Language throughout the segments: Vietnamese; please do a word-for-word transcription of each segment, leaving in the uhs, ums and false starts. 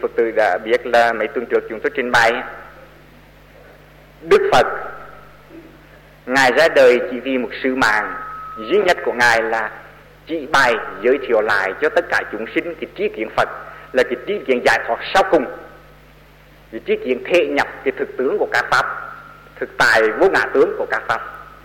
Phật tử đã biết là mấy tuần trước chúng tôi trình bày, Đức Phật Ngài ra đời chỉ vì một sứ mạng duy nhất của Ngài là chỉ bày giới thiệu lại cho tất cả chúng sinh cái tri kiến Phật, là cái tri kiến giải thoát sau cùng, cái tri kiến thể nhập cái thực tướng của các pháp, thực tại vô ngã tướng của các pháp.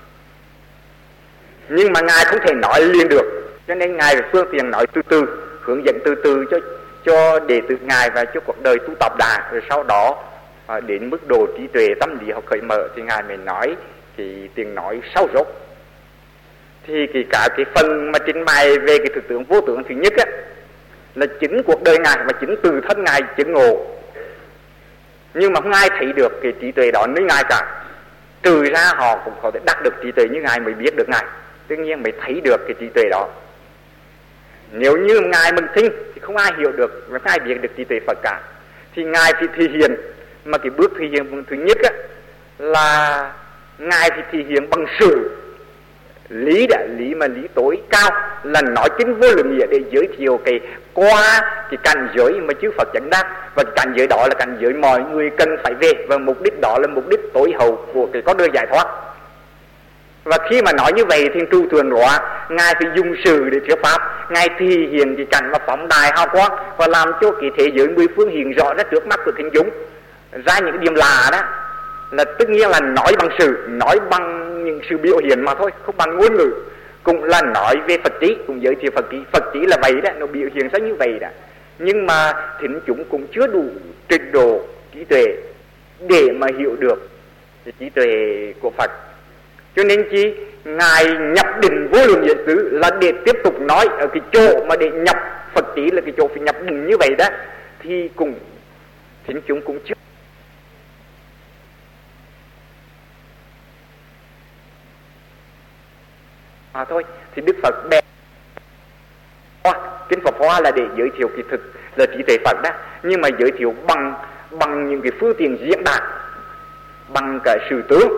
Nhưng mà Ngài không thể nói liền được, cho nên Ngài phải phương tiện nói từ từ, hướng dẫn từ từ cho cho đệ tử Ngài và cho cuộc đời tu tập đã, rồi sau đó à, đến mức độ trí tuệ tâm lý học khởi mở thì Ngài mới nói cái tiếng nói sâu rốt. Thì cái cả cái phần mà trình bày về cái thực tướng vô tướng thứ nhất á, là chính cuộc đời Ngài và chính từ thân Ngài chứng ngộ. Nhưng mà không ai thấy được cái trí tuệ đó như Ngài cả, trừ ra họ cũng có thể đắc được trí tuệ như Ngài mới biết được Ngài, tất nhiên mới thấy được cái trí tuệ đó. Nếu như Ngài mình thinh thì không ai hiểu được và không ai biết được trí tuệ Phật cả. Thì Ngài thì thể hiện, mà cái bước thể hiện thứ nhất á, là Ngài thì thể hiện bằng sự lý đã, lý mà lý tối cao, là nói chính vô lượng nghĩa để giới thiệu cái qua cái cảnh giới mà chư Phật chẳng đắc, và cái cảnh giới đó là cảnh giới mọi người cần phải về, và mục đích đó là mục đích tối hậu của cái con đường giải thoát. Và khi mà nói như vậy thì trụ thường hóa, Ngài phải dùng sự để thuyết pháp, Ngài thể hiện cái cảnh mà phóng đại hào quang và làm cho cái thế giới mười phương hiện rõ ra trước mắt của thính chúng ra những cái điểm lạ đó, là tất nhiên là nói bằng sự, nói bằng những sự biểu hiện mà thôi, không bằng ngôn ngữ. Cũng là nói về Phật trí, cũng giới thiệu Phật trí. Phật trí là vậy đó, nó biểu hiện ra như vậy đó. Nhưng mà thính chúng cũng chưa đủ trình độ trí tuệ để mà hiểu được cái trí tuệ của Phật. Cho nên chi Ngài nhập định vô lượng nghĩa xứ là để tiếp tục nói ở cái chỗ mà để nhập Phật trí, là cái chỗ phải nhập định như vậy đó, thì cũng thính chúng cũng chưa à thôi. Thì Đức Phật bè kinh Phật Hoa là để giới thiệu cái thực là trí tuệ Phật đó, nhưng mà giới thiệu bằng bằng những cái phương tiện diễn đạt, bằng cái sự tướng.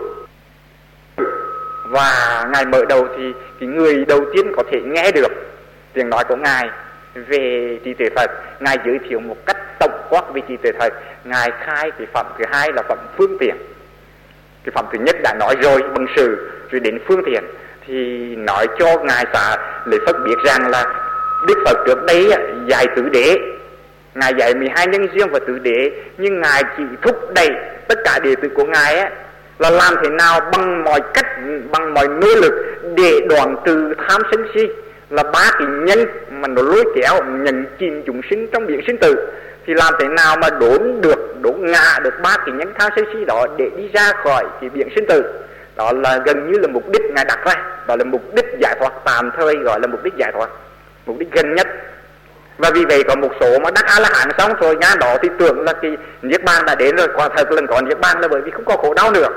Và Ngài mở đầu thì cái người đầu tiên có thể nghe được tiếng nói của Ngài về trí tuệ Phật, Ngài giới thiệu một cách tổng quát về trí tuệ Phật. Ngài khai cái phẩm thứ hai là phẩm phương tiện. Cái phẩm thứ nhất đã nói rồi bằng sự, rồi đến phương tiện thì nói cho Ngài xá lợi Phất biết rằng là Đức Phật trước đây dạy tứ đế, Ngài dạy mười hai nhân duyên và tứ đế, nhưng Ngài chỉ thúc đẩy tất cả đệ tử của Ngài á, là làm thế nào bằng mọi cách, bằng mọi nỗ lực để đoạn trừ tham sân si, là ba cái nhân mà nó lôi kéo nhận chìm chúng sinh trong biển sinh tử. Thì làm thế nào mà đốn được, đốn ngã được ba cái nhân tham sân si đó để đi ra khỏi cái biển sinh tử. Đó là gần như là mục đích Ngài đặt ra, đó là mục đích giải thoát tạm thời, gọi là mục đích giải thoát, mục đích gần nhất. Và vì vậy có một số mà đắc A-la-hán xong rồi ngã đó thì tưởng là cái niết bàn đã đến rồi, quả thật lần có niết bàn là bởi vì không có khổ đau nữa.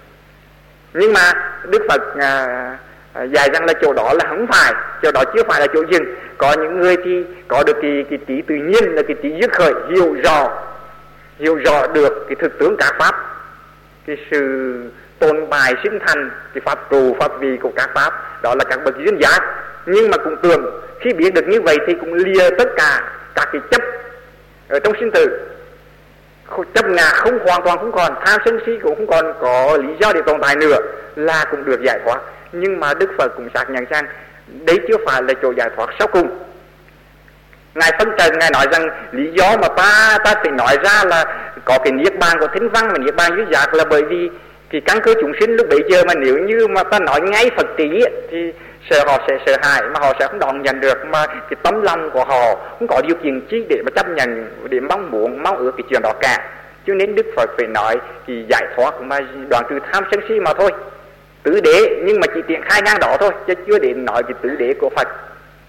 Nhưng mà Đức Phật à, à, dạy rằng là chỗ đó là không phải, chỗ đó chưa phải là chỗ dừng. Có những người thì có được cái, cái trí tự nhiên, là cái trí dứt khởi, hiểu rõ hiểu rõ được cái thực tướng các pháp, cái sự tồn bài sinh thành, cái pháp trụ pháp vị của các pháp, đó là các bậc duyên giác. Nhưng mà cũng tưởng khi biết được như vậy thì cũng lìa tất cả các cái chấp ở trong sinh tử, chấp ngã không hoàn toàn không còn, tham sân si cũng không còn có lý do để tồn tại nữa, là cũng được giải thoát. Nhưng mà Đức Phật cũng xác nhận rằng đấy chưa phải là chỗ giải thoát sau cùng. Ngài phân trần, Ngài nói rằng lý do mà ta ta phải nói ra là có cái niết bàn của thính văn và niết bàn duyên giác là bởi vì cái căn cơ chúng sinh lúc bấy giờ mà nếu như mà ta nói ngay Phật trí thì sợ họ sẽ sợ hãi, mà họ sẽ không đón nhận được, mà cái tấm lòng của họ không có điều kiện chi để mà chấp nhận, để mong muốn mong ước cái chuyện đó cả. Cho nên Đức Phật phải nói thì giải thoát mà đoạn trừ tham sân si mà thôi, tứ đế, nhưng mà chỉ tiện khai ngang đó thôi, chứ chưa đến nói cái tứ đế của Phật.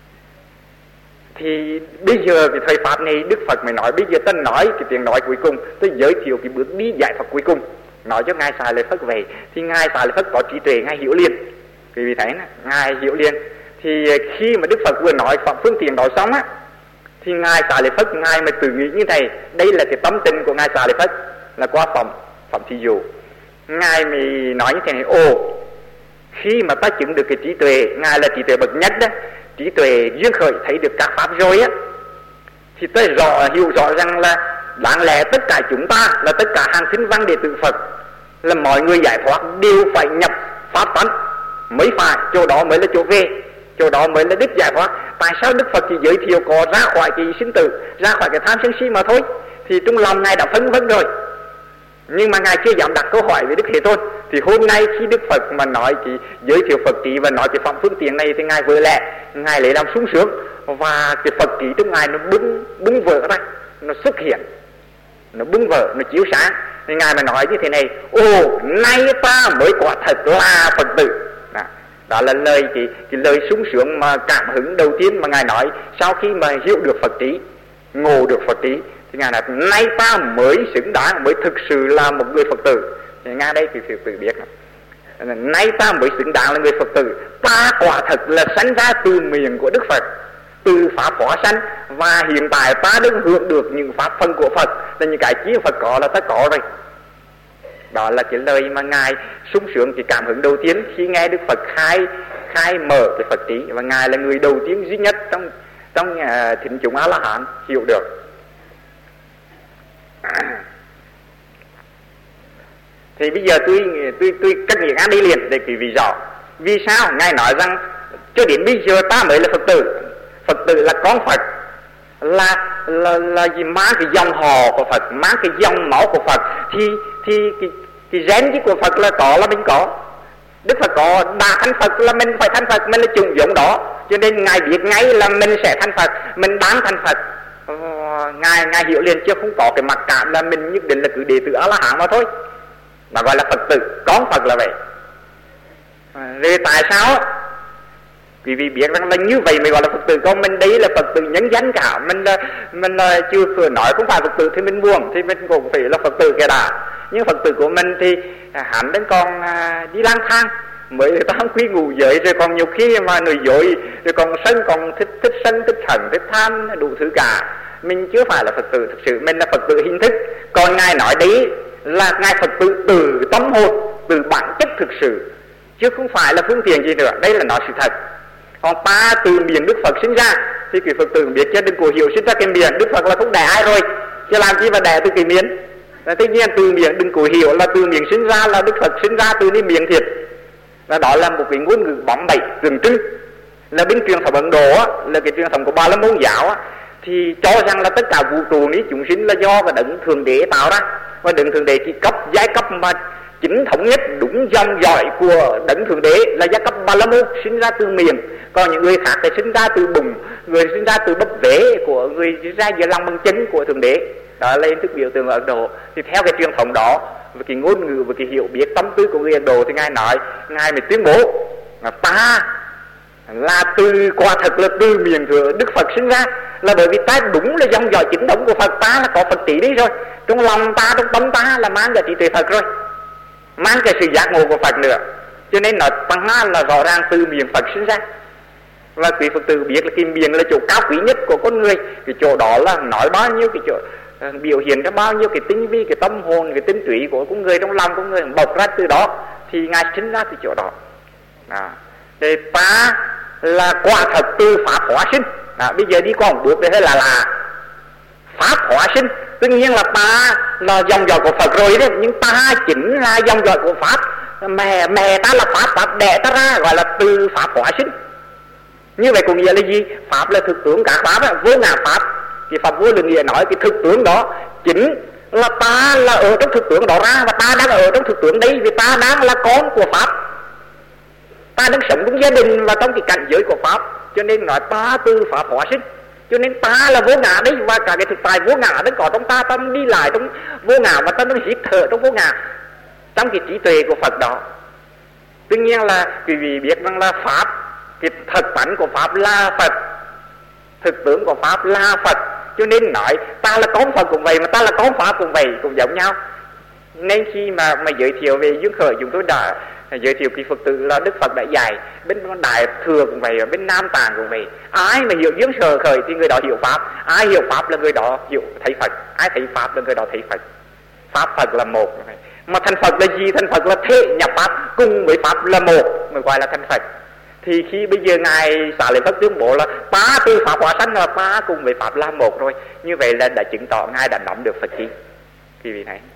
Thì bây giờ cái thời pháp này Đức Phật mới nói bây giờ ta nói cái tiếng nói cuối cùng, tôi giới thiệu cái bước đi giải thoát cuối cùng, nói cho Ngài xá lợi Phất về. Thì Ngài xá lợi Phất có trí tuệ, Ngài hiểu liền. Vì thế Ngài hiểu liền. Thì khi mà Đức Phật vừa nói phẩm phương tiện đó xong á, thì Ngài xá lợi Phất, Ngài mới tự nghĩ như thế. Đây là cái tâm tình của Ngài xá lợi Phất, là qua phẩm phẩm thí dụ. Ngài mới nói như thế này: ồ, khi mà ta chứng được cái trí tuệ, Ngài là trí tuệ bậc nhất đó, trí tuệ duyên khởi thấy được các pháp rồi á, thì ta rõ hiểu rõ rằng là đáng lẽ tất cả chúng ta là tất cả hàng thính văn đệ tử Phật, là mọi người giải thoát đều phải nhập pháp tánh mới phải, chỗ đó mới là chỗ về, chỗ đó mới là đích giải thoát. Tại sao Đức Phật chỉ giới thiệu có ra khỏi cái sinh tử, ra khỏi cái tham sân si mà thôi? Thì trong lòng Ngài đã phân vân rồi, nhưng mà Ngài chưa dám đặt câu hỏi với Đức Thế Tôn. Thì hôm nay khi Đức Phật mà nói cái giới thiệu Phật trí và nói cái phạm phương tiện này, thì Ngài vừa lẽ Ngài lấy làm sung sướng, và cái Phật trí trong Ngài nó bung bung vỡ ra, nó xuất hiện, nó bung vỡ, nó chiếu sáng. Thì Ngài mà nói như thế này: ồ, nay ta mới quả thật là Phật tử. Đó, đó là lời cái, cái lời sung sướng mà cảm hứng đầu tiên mà Ngài nói sau khi mà hiểu được Phật trí, ngộ được Phật trí. Thì Ngài nói nay ta mới xứng đáng, mới thực sự là một người Phật tử. Thì Ngài đây thì Phật tử biết này. Nay ta mới xứng đáng là người Phật tử. Ta quả thật là sanh ra từ miệng của Đức Phật, từ pháp hóa sanh, và hiện tại ta đang hưởng được những pháp phần của Phật, là những cái chi Phật có là ta có rồi. Đó là cái lời mà Ngài sung sướng, cái cảm hứng đầu tiên khi nghe Đức Phật khai khai mở cái Phật trí, và Ngài là người đầu tiên duy nhất trong trong uh, thính chúng A La Hán hiểu được. Thì bây giờ tôi tôi tôi cắt nghĩa ngắn đi liền để quý vị rõ vì sao Ngài nói rằng cho đến bây giờ ta mới là Phật tử. Phật tử là con Phật, là là là gì, mang cái dòng họ của Phật, mang cái dòng máu của Phật, thì thì cái cái gen của Phật là có, là mình có. Đức Phật có đã thành Phật là mình phải thành Phật, mình là chủng giống đó, cho nên Ngài biết ngay là mình sẽ thành Phật, mình đáng thành Phật. Ờ, Ngài Ngài hiểu liền, chứ không có cái mặc cảm là mình nhất định là cứ đệ tử A La Hán mà thôi. Đó gọi là Phật tử, con Phật là vậy. À, rồi tại sao quý vị biết rằng là như vậy mới gọi là Phật tử. Còn mình đấy là Phật tử nhân danh cả, mình là mình là chưa vừa nói không phải Phật tử thì mình buồn, thì mình cũng phải là Phật tử cái đã. Nhưng Phật tử của mình thì hắn đến còn à, đi lang thang, mới tám quy ngủ giới, rồi còn nhiều khi mà nổi dối, rồi còn sân, còn thích thích sân, thích hận, thích tham, đủ thứ cả. Mình chưa phải là Phật tử thực sự, mình là Phật tử hình thức. Còn Ngài nói đấy là Ngài Phật tử từ tâm hồn, từ bản chất thực sự, chứ không phải là phương tiện gì nữa. Đây là nói sự thật. Còn ta từ miệng Đức Phật sinh ra, thì cái Phật tử biết chứ đừng có hiểu sinh ra cái miệng. Đức Phật là không đẻ ai rồi, chứ làm chi mà đẻ từ cái miệng. Tất nhiên từ miệng đừng có hiểu là từ miệng sinh ra là Đức Phật sinh ra từ cái miệng thiệt. Và đó là một cái ngôn ngữ bóng bẩy, rừng trưng. Là bên truyền thống Ấn Độ á, là cái truyền thống của Ba La Môn giáo á, thì cho rằng là tất cả vũ trụ ní chúng sinh là do cái đấng Thượng Đế tạo ra, và đấng Thượng Đế chỉ cấp giai cấp mà chính thống nhất đúng dòng dõi của đấng Thượng Đế là giai cấp Ba La Môn, sinh ra từ miệng. Còn những người khác thì sinh ra từ bụng, người sinh ra từ bắp vế của người, sinh ra giữa lòng bằng chân của Thượng Đế. Đó là hình thức biểu tượng ở Ấn Độ. Thì theo cái truyền thống đó, với cái ngôn ngữ, với cái hiểu biết tâm tư của người Ấn Độ, thì Ngài nói, Ngài mới tuyên bố là ta là từ, quả thật là từ miệng của Đức Phật sinh ra, là bởi vì ta đúng là dòng dõi chính thống của Phật, ta là có Phật trí đi rồi, trong lòng ta, trong tâm ta là mang cái trí tuệ Phật rồi, mang cái sự giác ngộ của Phật nữa. Cho nên nói ta là rõ ràng từ miệng Phật sinh ra. Và quý Phật tử biết là cái miệng là chỗ cao quý nhất của con người, cái chỗ đó là nói bao nhiêu cái chỗ uh, biểu hiện ra bao nhiêu cái tinh vi, cái tâm hồn, cái tinh túy của con người, trong lòng con người bộc ra từ đó, thì Ngài sinh ra từ chỗ đó. À, thì ta là quả thật từ pháp hóa sinh. À, bây giờ đi qua một bước đây là là pháp hóa sinh. Tất nhiên là ta là dòng dõi của Phật rồi đấy, nhưng ta chính là dòng dõi của Pháp. Mẹ mẹ ta là Pháp, Pháp đẻ ta ra, gọi là từ pháp hóa sinh. Như vậy có nghĩa là gì? Pháp là thực tướng cả Pháp, vô ngã Pháp. Cái Pháp vô lượng nghĩa nói cái thực tướng đó chính là ta là ở trong thực tướng đó ra, và ta đang ở trong thực tướng đấy, vì ta đang là con của Pháp, ta đang sống trong gia đình và trong cái cảnh giới của Pháp. Cho nên nói ta từ pháp hóa sinh. Cho nên ta là vô ngã đấy, và cả cái thực tại vô ngã đang có trong ta, ta đi lại trong vô ngã, và ta đang hít thở trong vô ngã, trong cái trí tuệ của Phật đó. Tuy nhiên là quý vị biết rằng là Pháp, cái thật tánh của Pháp là Phật, thực tướng của Pháp là Phật. Cho nên nói ta là con Phật cũng vậy, mà ta là con Pháp cũng vậy, cũng giống nhau. Nên khi mà mà giới thiệu về Dương Khởi, chúng tôi đã giới thiệu cái Phật tử là Đức Phật đã dạy. Bên Đại Thừa cũng vậy, ở bên Nam Tạng cũng vậy. Ai mà hiểu Dương Sở Khởi thì người đó hiểu Pháp, ai hiểu Pháp là người đó hiểu thấy Phật, ai thấy Pháp là người đó thấy Phật. Pháp Phật là một. Mà thành Phật là gì? Thành Phật là thế nhập Pháp cùng với Pháp là một, mới gọi là thành Phật. Thì khi bây giờ ngài Xá Lợi Phất tuyên bố là ba từ pháp hóa sanh là ba cùng với pháp là một rồi, như vậy là đã chứng tỏ ngài đã nắm được Phật trí. Quý vị thấy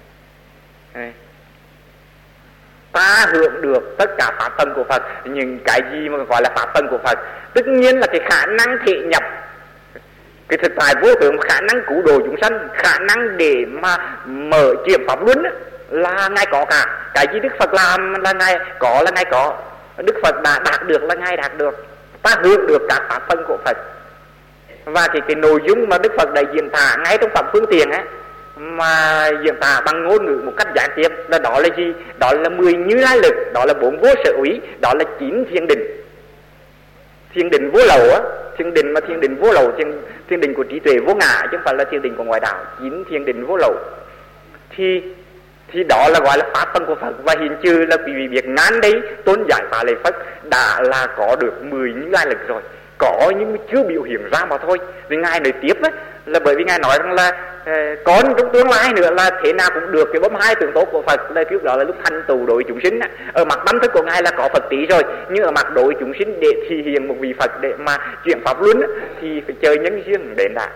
ta hưởng được tất cả pháp tầng của Phật. Nhưng cái gì mà gọi là pháp tầng của Phật? Tất nhiên là cái khả năng thể nhập cái thực tại vô thượng, khả năng cứu độ chúng sanh, khả năng để mà mở chuyển pháp luân là ngài có cả. Cái gì Đức Phật làm là ngài có, là ngài có. Đức Phật đã đạt được là ngài đạt được. Ta hưởng được các pháp tầng của Phật. Và cái, cái nội dung mà Đức Phật đã diễn tả ngay trong Pháp Phương Tiện ấy, mà diễn tả bằng ngôn ngữ một cách gián tiếp là đó là gì? Đó là mười Như Lai Lực, đó là bốn vô sở úy, đó là chín thiên định. Thiên định vô lậu á, thiên định mà thiên định vô lậu, thiên, thiên định của trí tuệ vô ngã, chứ không phải là thiên định của ngoại đạo. Chín thiên định vô lậu thì thì đó là gọi là pháp tầng của Phật. Và hiện trừ là quý vị biết ngán đấy, Tôn giả Xá Lợi Phất đã là có được mười Như Lai Lực rồi, có nhưng chưa biểu hiện ra mà thôi. Vì ngài nói tiếp ấy, là bởi vì ngài nói rằng là uh, con trong tương lai nữa là thế nào cũng được cái bấm hai tượng tốt của Phật. Là trước đó là lúc thành tù đối chúng sinh á, ở mặt tâm thức của ngài là có Phật trí rồi, nhưng ở mặt đối chúng sinh để thi hiện một vị Phật để mà chuyển pháp luân á, thì phải chờ nhân duyên đến đã.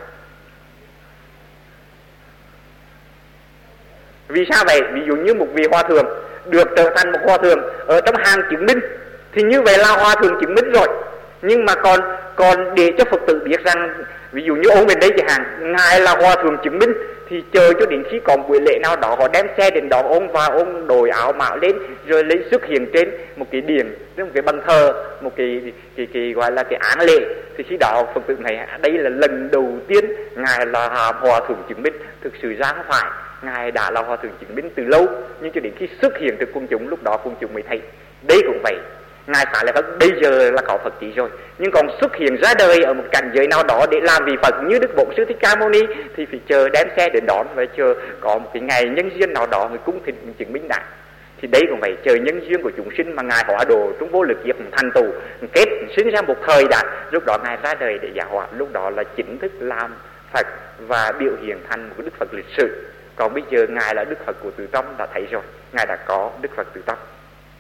Vì sao vậy? Ví dụ như một vị hòa thượng được trở thành một hòa thượng ở trong hàng chứng minh, thì như vậy là hòa thượng chứng minh rồi. Nhưng mà còn còn để cho Phật tử biết rằng, ví dụ như ông bên đây chẳng hạn, ngài là hòa thượng chứng minh, thì chờ cho đến khi có một buổi lễ nào đó họ đem xe đến đón ông, và ông đổi áo mạo lên rồi lấy xuất hiện trên một cái điện, một cái bàn thờ, một cái, cái, cái, cái gọi là cái án lễ, thì khi đó Phật tử này đây là lần đầu tiên ngài là hòa thượng chứng minh. Thực sự ra không phải, ngài đã là hòa thượng chứng minh từ lâu, nhưng cho đến khi xuất hiện từ quần chúng, lúc đó quần chúng mới thấy. Đây cũng vậy, ngài Xá Lợi Phất bây giờ là có Phật trí rồi, nhưng còn xuất hiện ra đời ở một cảnh giới nào đó để làm vị Phật như Đức Bổn Sư Thích Ca Mâu Ni thì phải chờ đem xe đến đón, và chờ có một cái ngày nhân duyên nào đó người cung thịnh chứng minh đã. Thì đấy cũng vậy, chờ nhân duyên của chúng sinh mà ngài hóa độ trong vô lực kiếp thành tù kết sinh ra một thời đã, lúc đó ngài ra đời để giáo hóa, lúc đó là chính thức làm Phật và biểu hiện thành một Đức Phật lịch sử. Còn bây giờ ngài là Đức Phật của tự tâm đã thấy rồi, ngài đã có Đức Phật tự tâm.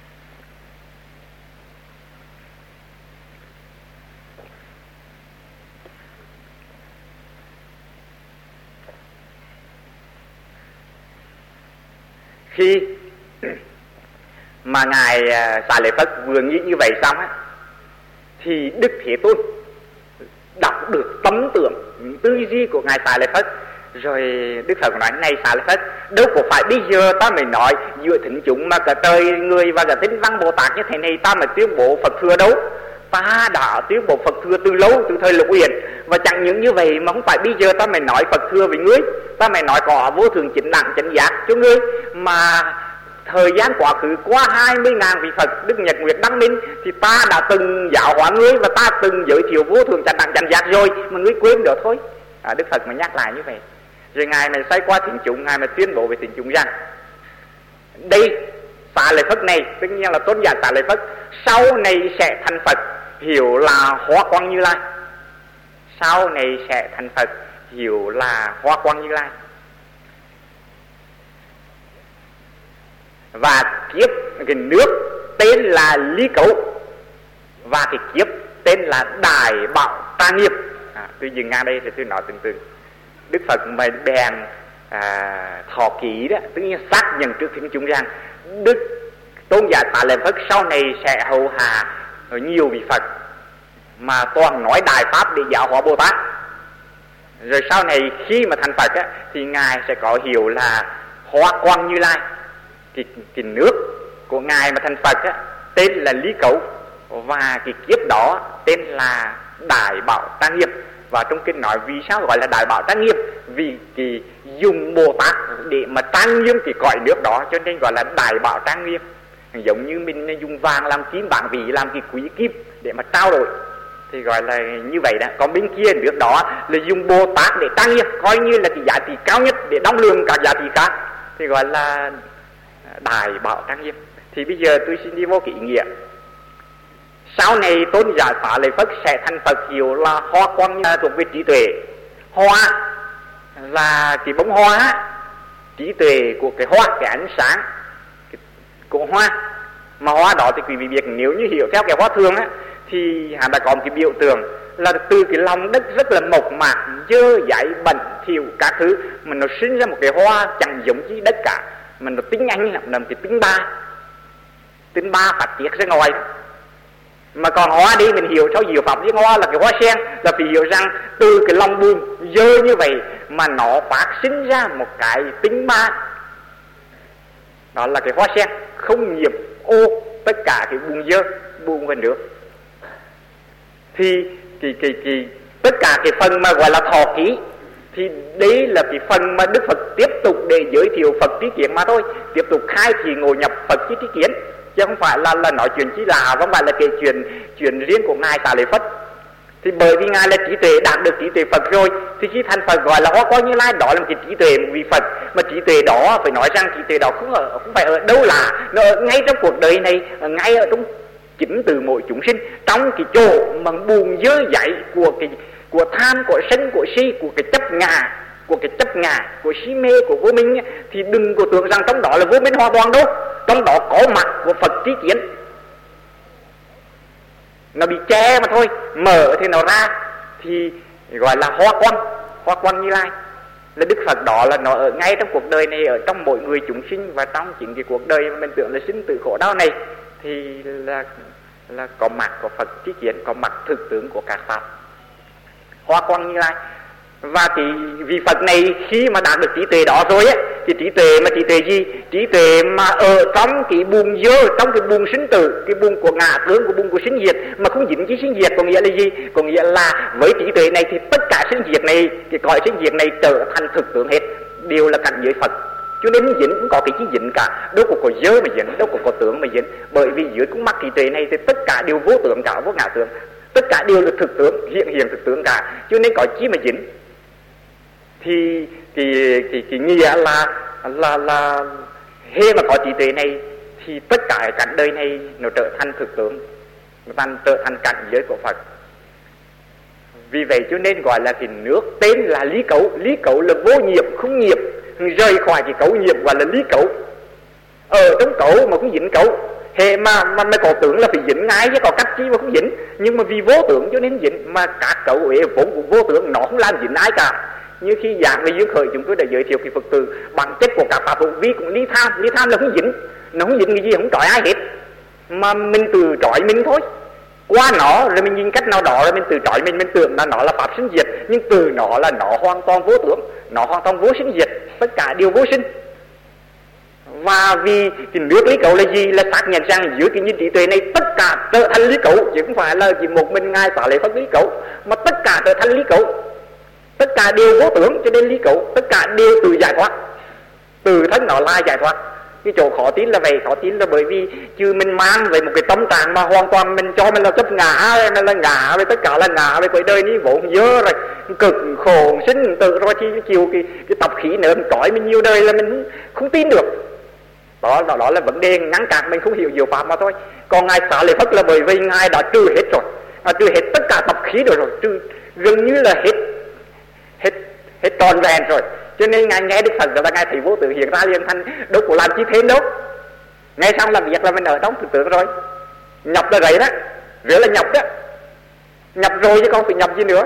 Khi mà ngài Xá Lợi Phất vừa nghĩ như vậy xong á, thì Đức Thế Tôn đọc được tâm tưởng tư duy của ngài Xá Lợi Phất, rồi Đức Phật nói: này Xá Lợi Phất, đâu có phải bây giờ ta mới nói giữa thính chúng mà cả trời người và cả Tinh Văn Bồ Tát như thế này ta mới tuyên bố Phật thừa đâu. Ta đã tuyên bố Phật thừa từ lâu, từ thời Lục Uyển. Và chẳng những như vậy mà không phải bây giờ ta mới nói Phật thừa với ngươi, ta mới nói có vô thường chính đẳng chánh giác cho ngươi, mà thời gian quá khứ qua hai mươi ngàn vị Phật Đức Nhật Nguyệt Đăng Minh thì ta đã từng giáo hóa ngươi và ta từng giới thiệu vô thường chánh đẳng chánh giác rồi, mà ngươi quên được thôi. À, Đức Phật mới nhắc lại như vậy. Rồi ngài mới xoay qua thính chúng, ngài mới tuyên bố với thính chúng rằng đây Xá Lợi Phất này, tất nhiên là Tôn giả Xá Lợi Phất sau này sẽ thành Phật, hiểu là Hóa Quang Như Lai. Sau này sẽ thành Phật, hiểu là Hóa Quang Như Lai. Và kiếp cái nước tên là Ly Cấu, và cái kiếp tên là Đại Bảo Ta Nghiệp. À, tôi dừng ngang đây thì tôi nói từng từng. Đức Phật mời bèn à, thọ ký đó, tất nhiên xác nhận trước thính chúng rằng Đức Tôn giả Xá Lợi Phất sau này sẽ hầu hạ nhiều vị Phật, mà toàn nói đại pháp để giáo hóa Bồ Tát. Rồi sau này khi mà thành Phật á, thì ngài sẽ có hiểu là Hóa Quang Như Lai. Cái, cái nước của ngài mà thành Phật á, tên là Lý Cấu, và cái kiếp đó tên là Đại Bảo Trang Nghiêm. Và trong kinh nói vì sao gọi là Đại Bảo Trang Nghiêm? Vì cái dùng Bồ Tát để mà trang nghiêm cái cõi nước đó, cho nên gọi là Đại Bảo Trang Nghiêm. Giống như mình dùng vàng làm kim bản vị, làm cái quý kim để mà trao đổi, thì gọi là như vậy đó. Còn bên kia nước đó là dùng Bồ Tát để trang nghiêm, coi như là cái giá trị cao nhất để đong lường các giá trị khác, thì gọi là Đại Bảo Trang Nghiêm. Thì bây giờ tôi xin đi vô cái ý nghĩa. Sau này Tôn giả Xá Lợi Phất sẽ thành Phật, hiểu là Hoa Quang thuộc về trí tuệ. Hoa là cái bông hoa, trí tuệ của cái hoa, cái ánh sáng cái, của hoa. Mà hoa đó thì quý vị biết, nếu như hiểu theo cái hoa thường á, thì hắn đã có một cái biểu tượng là từ cái lòng đất rất là mộc mạc, dơ dãi bẩn thỉu các thứ, mà nó sinh ra một cái hoa chẳng giống như đất cả, mà nó tính anh lắm, là một cái tính ba tính ba phát tiết ra ngoài. Mà còn hoa đi mình hiểu sau diệu pháp với hoa là cái hoa sen, là phải hiểu rằng từ cái lòng buồn dơ như vậy mà nó phát sinh ra một cái tính ba, đó là cái hoa sen không nhiễm ô tất cả cái buồn dơ buồn và nước. Thì cái, cái, cái, tất cả cái phần mà gọi là thọ ký thì đấy là cái phần mà Đức Phật tiếp tục để giới thiệu Phật tri kiến mà thôi, tiếp tục khai thị ngộ nhập Phật tri kiến, chứ không phải là là nói chuyện chỉ là không phải là kể chuyện chuyện riêng của ngài Xá Lợi Phất. Thì bởi vì ngài là trí tuệ, đạt được trí tuệ Phật rồi, thì khi thành Phật gọi là Hoa Quang Như Lai, đó là một cái trí tuệ một vị Phật. Mà trí tuệ đó phải nói rằng trí tuệ đó không ở không phải ở đâu là, nó ở ngay trong cuộc đời này, ngay ở trong chính từ mỗi chúng sinh, trong cái chỗ mà buồn dơ dãi của cái của tham, của sân, của si, của cái chấp ngã, của cái chấp ngã, của si mê, của vô minh, thì đừng có tưởng rằng trong đó là vô minh hoàn toàn đâu. Trong đó có mặt của Phật tri kiến, nó bị che mà thôi, mở thì nó ra, thì gọi là hoa quang, hoa quang Như Lai. Là Đức Phật đó là nó ở ngay trong cuộc đời này, ở trong mỗi người chúng sinh, và trong chính cái cuộc đời mà mình tưởng là sinh tử khổ đau này thì là là có mặt của Phật tri kiến, có mặt thực tướng của các pháp, hoa quang Như Lai. Và cái vị Phật này khi mà đạt được trí tuệ đó rồi ấy, thì trí tuệ mà trí tuệ gì? Trí tuệ mà ở trong cái buông dơ, trong cái buông sinh tử, cái buông của ngã tướng, của buông của sinh diệt, mà không dính với sinh diệt. Có nghĩa là gì? Có nghĩa là với trí tuệ này thì tất cả sinh diệt này, cái cõi sinh diệt này trở thành thực tướng hết, đều là cảnh giới Phật. Cho nên dính cũng có cái chi dính cả, đâu có có dơ mà dính, đâu có có tướng mà dính. Bởi vì dưới cũng mắc trí tuệ này thì tất cả đều vô tướng cả, vô ngã tướng, tất cả đều là thực tướng, hiện hiện thực tướng cả, cho nên có chi mà dính. Thì cái cái cái nghĩa là là là hễ mà có trí tuệ này thì tất cả cảnh đời này nó trở thành thực tướng, nó thành trở thành cảnh giới của Phật. Vì vậy cho nên gọi là cái nước tên là lý cấu. Lý cấu là vô nhiễm, không nhiễm, rời khỏi cái cấu nhiễm gọi là lý cấu. Ở trong cấu mà không dính cấu, hệ mà mà mới có tướng là phải dính ngay, chứ có cách chi mà không dính. Nhưng mà vì vô tướng cho nên dính, mà các cấu ấy vốn cũng vô tướng, nó không làm dính ai cả. Như khi giảng về duyên khởi chúng tôi đã giới thiệu cái Phật tử bản chất của các pháp hữu vi cũng ly tham. Ly tham là không dính, nó không dính cái gì, không trói ai hết, mà mình tự trói mình thôi. Qua nó rồi mình nhìn cách nào đó rồi mình tự trói mình, mình tưởng là nó là pháp sinh diệt, nhưng từ nó là nó hoàn toàn vô tướng, nó hoàn toàn vô sinh diệt, tất cả đều vô sinh. Và vì cái nước lý cấu là gì? Là xác nhận rằng dưới cái nhìn trí tuệ này tất cả trở thành lý cấu, chứ không phải là chỉ một mình ngài Xá Lợi Phất lý cấu, mà tất cả trở thành lý cấu, tất cả đều vô tướng, cho nên lý cấu tất cả đều tự giải thoát, từ thân nó là giải thoát. Cái chỗ khó tin là vậy, khó tin là bởi vì chứ mình mang về một cái tâm trạng mà hoàn toàn mình cho mình là chấp ngã, mình là ngã, với tất cả là ngã, với cuộc đời ní vốn dơ rồi, cực khổ sinh tự rồi chi chịu cái cái tập khí nữa, mình trói mình nhiều đời là mình không tin được. Đó, đó, đó là vấn đề ngăn cản mình không hiểu diệu pháp mà thôi. Còn ngài Xá Lợi Phất là bởi vì ngài đã trừ hết rồi, à, trừ hết tất cả tập khí rồi, rồi trừ gần như là hết hết hết tròn vẹn rồi, cho nên ngài nghe Đức Phật rồi là ngài thấy vô tự hiện ra liền thành, đâu có làm chi thêm đâu. Nghe xong làm việc là mình ở trong thực tượng rồi, nhập là vậy đó, rửa là nhập đó, nhập rồi chứ không phải nhập gì nữa.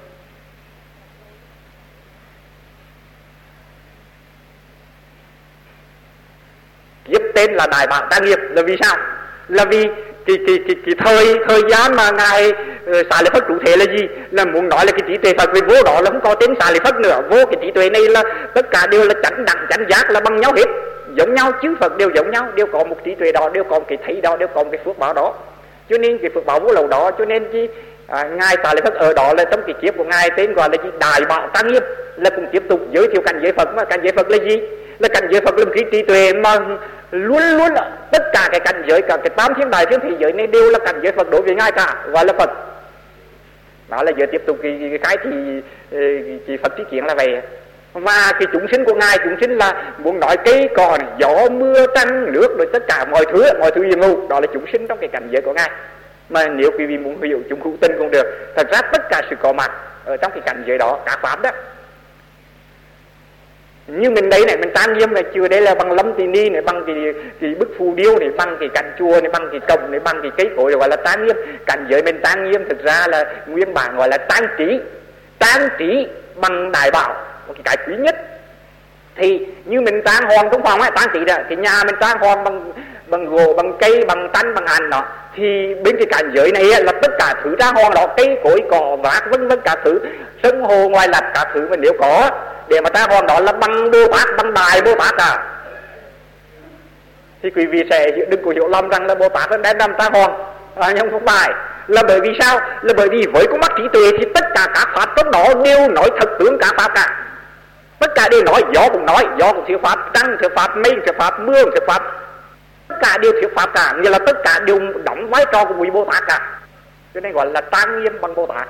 Kiếp tên là Đại Bảo Đa Nghiệp là vì sao? Là vì cái cái cái cái thời thời gian mà ngài Xá Lợi Phất trụ thế là gì? Là muốn nói là cái trí tuệ Phật với vô đó là không có tên Xá Lợi Phất nữa. Vô cái trí tuệ này là tất cả đều là chánh đẳng chánh giác, là bằng nhau hết, giống nhau, chư Phật đều giống nhau, đều có một trí tuệ đó, đều có một cái thấy đó, đều có một cái phước báo đó. Cho nên cái phước báo vô lậu đó, cho nên chi à, ngài Xá Lợi Phất ở đó là trong cái kiếp của ngài tên gọi là gì? Đại Bảo Trang Nghiêm, là cũng tiếp tục giới thiệu cảnh giới Phật. Mà cảnh giới Phật là gì? Là cảnh giới Phật là một cái trí tuệ mà luôn luôn là tất cả cái cảnh giới, cả cái tám thiên đại thiên thế giới này đều là cảnh giới Phật đối với ngài cả, gọi là Phật. Đó là giờ tiếp tục cái, cái, cái thì cái Phật tri kiến là vậy. Và cái chúng sinh của ngài, chúng sinh là muốn nói cây cỏ, gió mưa trăng nước, rồi tất cả mọi thứ, mọi thứ hiện hữu, đó là chúng sinh trong cái cảnh giới của ngài. Mà nếu quý vị muốn hiểu chúng hữu tình cũng được, thật ra tất cả sự có mặt ở trong cái cảnh giới đó, các pháp đó Như mình đây này, mình trang nghiêm này, chưa đây là bằng lâm tỳ ni này, bằng cái, cái bức phù điêu này, bằng cái cành chùa này, bằng cái cổng này, bằng cái cây cối gọi là trang nghiêm. Cảnh giới mình trang nghiêm thực ra là nguyên bản gọi là trang trí, trang trí bằng đại bảo, một cái cái quý nhất. Thì như mình trang hoàng trong phòng ấy, trang trí ra cái nhà mình trang hoàng bằng bằng gỗ, bằng cây, bằng tranh, bằng hành đó, thì bên cái cảnh giới này là tất cả thứ trang hoàng đó, cây cối cỏ vác vân vân cả thứ, sân hồ ngoài lạch cả thứ mà nếu có để mà trang hoàng đó là bằng Bồ Tát, bằng Đại Bồ Tát cả. Thì quý vị sẽ đừng có hiểu lầm rằng là Bồ Tát đang nằm trang hoàng, à, nhưng không phải. Là bởi vì sao? Là bởi vì với con mắt trí tuệ thì tất cả các pháp trong đó đều nói thật tướng cả pháp cả. Tất cả đều nói, gió cũng nói, gió cũng thuyết pháp, trăng thuyết pháp, mây thuyết pháp, mưa thuyết pháp, tất cả đều thuyết pháp cả, như là tất cả đều đóng vai trò của vị Bồ Tát cả. Cho nên gọi là trang nghiêm bằng Bồ Tát.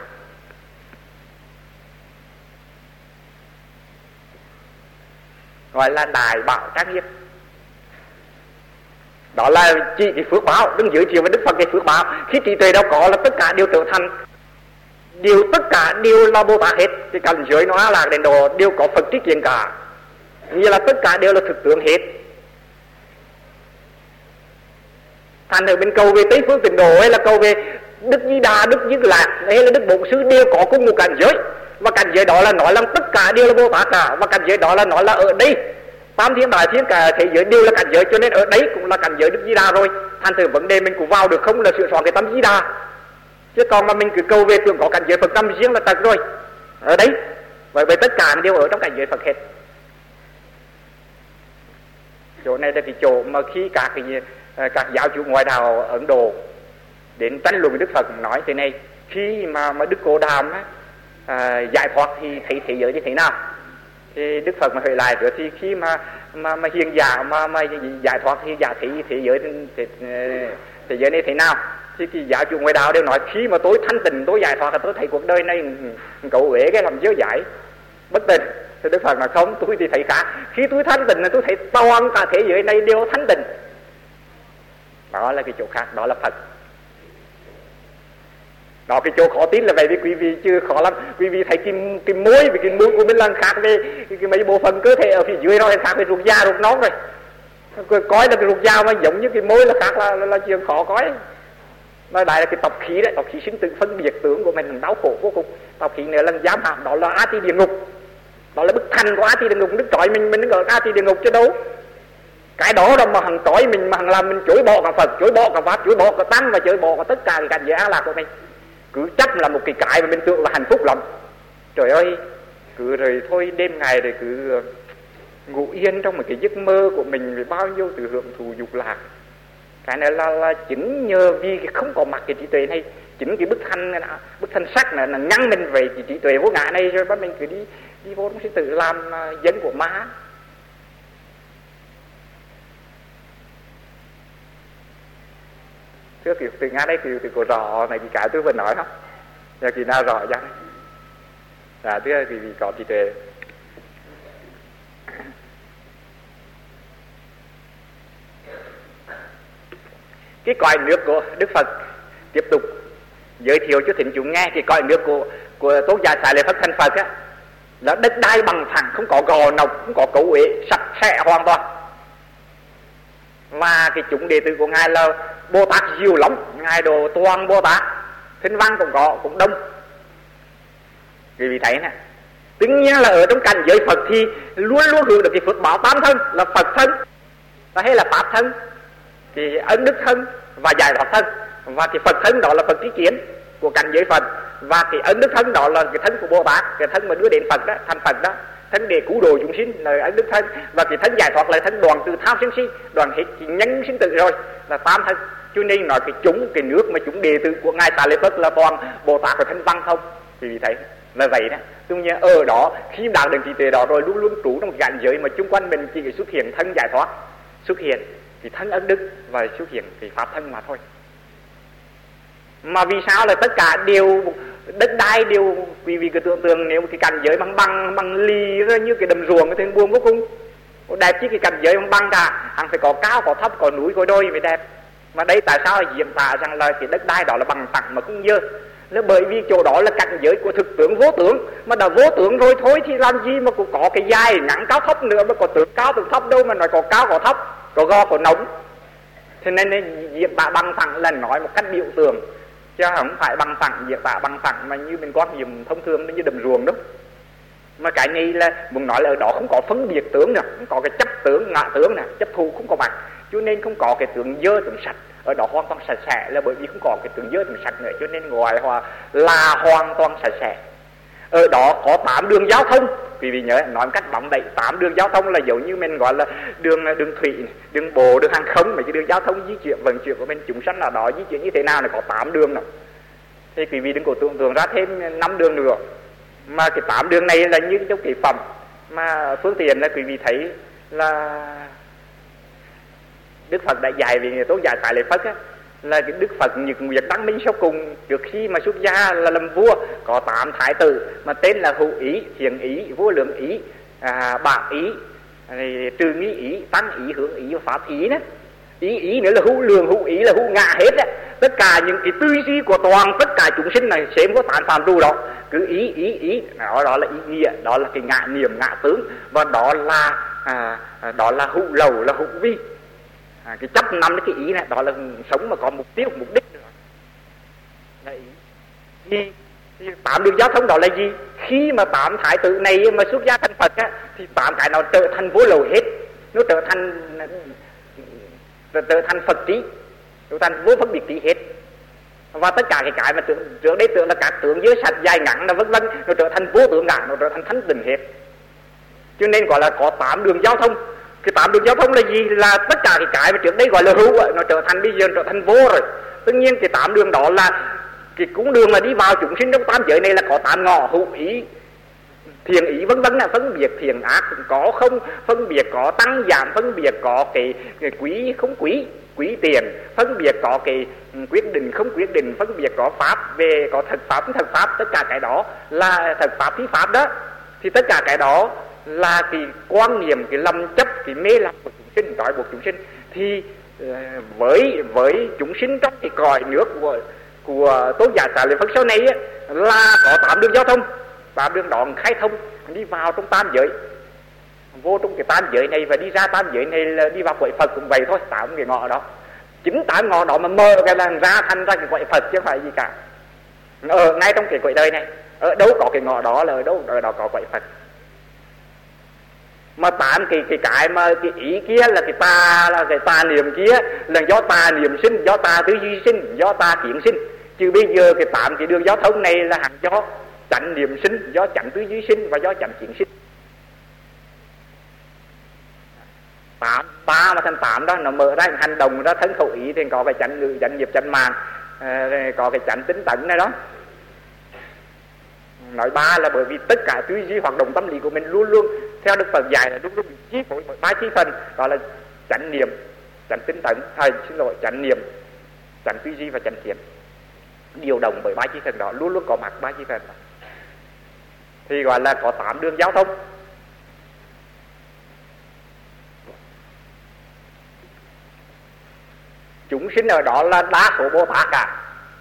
Gọi là đại bảo trang nghiêm. Đó là chỉ cái phước báo, đừng giới thiệu với Đức Phật cái phước báo. Khi trí tuệ đâu có là tất cả đều trở thành, đều tất cả đều là Bồ Tát hết. Cái cảnh giới nó là đến độ đều có Phật trí kiến cả, như là tất cả đều là thực tướng hết. Thành ở bên cầu về Tây Phương Tịnh Độ hay là cầu về Đức Di Đà, Đức Di Lạc hay là Đức Bổn Sư đều có cùng một cảnh giới. Và cảnh giới đó là nói là tất cả đều là Bồ Tát cả. Và cảnh giới đó là nói là ở đây tam thiên đại thiên cả thế giới đều là cảnh giới, cho nên ở đấy cũng là cảnh giới Đức Di Đà rồi. Thành thử vấn đề mình cũng vào được không là sửa soạn cái tâm Di Đà. Chứ còn mà mình cứ cầu về tưởng có cảnh giới Phật tâm riêng là tật rồi. Ở đấy, bởi vì tất cả đều ở trong cảnh giới Phật hết. Chỗ này là cái chỗ mà khi các cái các giáo chủ ngoại đạo Ấn Độ đến tranh luận với Đức Phật nói thế này: khi mà mà Đức Cô Đàm á, à, giải thoát thì thấy thế giới như thế nào? Thì Đức Phật mà hỏi lại rồi thì khi mà mà mà hiền giả mà mà giải thoát thì giả thấy thế giới thế, thế giới này thế nào? Thì cái giáo chủ ngoại đạo đều nói khi mà tôi thanh tịnh, tôi giải thoát là tôi thấy cuộc đời này cậu uế cái làm dơ dãi bất tịnh. Thì Đức Phật nói không, tôi thì thấy khác. Khi tôi thanh tịnh là tôi thấy toàn cả thế giới này đều thanh tịnh. Đó là cái chỗ khác, đó là Phật. Đó cái chỗ khó tin là vậy, vì quý vị chưa khó lắm. Quý vị thấy cái, cái môi với cái mũi của mình là khác về cái, cái mấy bộ phận cơ thể ở phía dưới rồi, khác về ruột da ruột nón rồi. Coi là cái ruột da mà giống như cái môi là khác là, là, là chuyện khó coi. Nói lại là cái tộc khí đấy, tộc khí sinh tử phân biệt tướng của mình đau khổ vô cùng. Tộc khí nữa là giám hãm, đó là á ti địa ngục. Đó là bức thành của á ti địa ngục, Đức trói mình, mình đứng ở á ti địa ngục chứ đâu. Cái đó đâu mà hằng trói mình, mà hằng làm mình chối bỏ cả Phật, chối bỏ cả Pháp, chối bỏ cả Tăng và chối bỏ cả tất cả cái cảnh giới á lạc của mình. Cứ chắc là một cái cái mà mình tưởng là hạnh phúc lắm. Trời ơi, cứ rồi thôi đêm ngày rồi cứ ngủ yên trong một cái giấc mơ của mình với bao nhiêu từ hưởng thụ dục lạc. Cái này là, là chính nhờ vì cái không có mặt cái trí tuệ này, chính cái bức thanh bức thanh sắc này là ngăn mình về cái trí tuệ vô ngã này, rồi bắt mình cứ đi đi vô trong sự tự làm uh, dân của ma. Thưa kiểu từ ngã đây kiểu từ cổ rõ này cái tôi vừa nói không? Giờ kỳ nào rõ ra là thưa vì vì có trí tuệ. Cái cõi nước của Đức Phật tiếp tục giới thiệu cho thính chúng nghe. Cái cõi nước của của Tôn giả Xá Lợi Phất thành Phật á là đất đai bằng phẳng, không có gò nọc, không có cấu uế, sạch sẽ hoàn toàn. Và cái chúng đệ tử của ngài là Bồ Tát nhiều lắm, ngài đồ toàn Bồ Tát, thính văn cũng có, cũng đông. Vì vì thấy nè, tất nhiên là ở trong cảnh giới Phật thì luôn luôn hưởng được cái phước báo tam thân, là Phật thân hay là Pháp thân, thì ân đức thân và giải thoát thân. Và cái Phật thân đó là Phật trí kiến của cảnh giới Phật, và cái ân đức thân đó là cái thân của Bồ Tát, cái thân mà đưa đến Phật đó, thành Phật đó, thân để cứu độ chúng sinh là ân đức thân. Và cái thân giải thoát là thân đoàn từ tham sân si, đoàn hết cái nhân sinh tử rồi, là tam thân. Cho nên nói cái chúng, cái nước mà chúng đệ tử của ngài Xá Lợi Phất là toàn Bồ Tát và thân văn không. Thì thấy là vậy đó. Tuy nhiên ở đó khi đạt đến trí tuệ đó rồi luôn luôn trú trong cảnh giới mà chung quanh mình chỉ xuất hiện thân giải thoát, xuất hiện cái thân ân đức và xuất hiện cái pháp thân mà thôi. Mà vì sao là tất cả đều đất đai đều, vì vì cái tưởng tượng nếu cái cảnh giới bằng bằng bằng lì ra như cái đầm ruộng thì buông vô cùng đẹp, chứ cái cảnh giới bằng bằng cả hẳn phải có cao có thấp, có núi có đôi mới đẹp. Mà đây tại sao diễn tả rằng là cái đất đai đó là bằng phẳng mà cũng dơ, Là bởi vì chỗ đó là cảnh giới của thực tướng vô tướng, mà đã vô tướng rồi thôi thì làm gì mà cũng có cái dài ngắn cao thấp nữa, mà có tướng cao tướng thấp đâu mà nói có cao có thấp, có go có nóng. Thế nên diễn tả bằng phẳng là nói một cách biểu tượng, chứ không phải bằng phẳng diễn tả bằng phẳng mà như mình quan niệm thông thường như đầm ruộng đó. Mà cái này là muốn nói là ở đó không có phân biệt tướng nè, không có cái chấp tướng ngã tướng nè, chấp thù không có mặt, cho nên không có cái tướng dơ tướng sạch. Ở đó hoàn toàn sạch sẽ là bởi vì không có cái tướng dơ tướng sạch nữa, cho nên gọi hòa là hoàn toàn sạch sẽ. Ở đó có tám đường giao thông, quý vị nhớ nói một cách bóng bẩy, tám đường giao thông là giống như mình gọi là đường đường thủy, đường bộ, đường hàng không, mà cái đường giao thông di chuyển vận chuyển của mình chúng sanh ở đó di chuyển như thế nào là có tám đường nào. Thì quý vị đừng có tưởng tượng ra thêm năm đường nữa, mà cái tám đường này là như trong cái phẩm mà phương tiện là quý vị thấy là Đức Phật đã dạy về Tôn giả Xá Lợi Phất á, là cái Đức Phật nhật nguyệt đăng minh sau cùng trước khi mà xuất gia là làm vua có tám thái tử mà tên là Hữu Ý, Thiện Ý, Vô Lượng Ý, à, Bạc Ý, Trừ Nghi Ý, Tăng Ý, Hướng Ý và Pháp Ý đó. Ý ý nữa là hữu lượng, hữu ý là hữu ngã hết á. Tất cả những cái tư duy của toàn tất cả chúng sinh này xem có tán phạm trù đó, cứ ý ý ý đó, đó là ý nghĩa, đó là cái ngã niệm ngã tướng, và đó là à, đó là hữu lầu, là hữu vi. À, cái chấp năm cái ý này đó là sống mà có mục tiêu mục đích nữa là ý. Thì, thì tám đường giao thông đó là gì? Khi mà tám thái tử này mà xuất gia thành Phật á, thì tám cái nó trở thành vô lậu hết, nó trở thành trở, trở thành Phật trí, trở thành vô phân biệt trí hết. Và tất cả cái cái mà tưởng, trước đây tưởng là các tướng giới sạch dài ngắn là vân vân, nó trở thành vô tướng ngã, nó trở thành thánh tình hết. Cho nên gọi là có tám đường giao thông. Cái tám đường giao thông là gì? Là tất cả cái cái mà trước đây gọi là hữu, nó trở thành bây giờ trở thành vô rồi. Tất nhiên cái tám đường đó là cái cung đường mà đi vào chúng sinh trong tám giới này là có tám ngõ: hữu ý, thiện ý vân vân, là phân biệt thiện ác có không, phân biệt có tăng giảm, phân biệt có cái, cái quý không quý, quý tiền, phân biệt có cái quyết định không quyết định, phân biệt có pháp về có thật pháp không thật pháp. Tất cả cái đó là thật pháp phi pháp đó. Thì tất cả cái đó là cái quan niệm, cái lầm chấp, cái mê lầm của chúng sinh, trói buộc chúng sinh. Thì với với chúng sinh trong cái cõi nước của của Tôn giả Xá Lợi Phất sau này á, là có tám đường giao thông, tám đường đó khai thông đi vào trong tam giới, vô trong cái tam giới này và đi ra tam giới này là đi vào cõi Phật cũng vậy thôi. Tám cái ngõ đó, chính tám ngõ đó mà mơ cái là ra thành ra cái cõi Phật chứ không phải gì cả. Ở ngay trong cái cõi đời này, ở đâu có cái ngõ đó là ở đâu ở đó có cõi Phật. Mà tám cái cái cái mà cái ý kia là cái tà, là cái tà niệm kia là do tà niệm sinh, do tà tư duy sinh, do tà kiến sinh. Chứ bây giờ cái tám cái đường giao thông này là hẳn do chánh niệm sinh, do chánh tư duy sinh và do chánh kiến sinh. Tám ba mà thành tám đó nó mở ra hành động đó, thân khẩu ý thì có cái chánh ngữ, chánh nghiệp, chánh mạng, à, có cái chánh tính tấn này đó. Nói ba là bởi vì tất cả tư duy hoạt động tâm lý của mình luôn luôn theo Đức Phật dạy là luôn luôn bị chi phối bởi ba chi phần, đó là chánh niệm, chánh tinh tấn, hay xin lỗi chánh niệm, chánh tư duy và chánh kiến, điều động bởi ba chi phần đó, luôn luôn có mặt ba chi phần đó. Thì gọi là có tám đường giao thông. Chúng sinh ở đó là đa số Bồ Tát cả,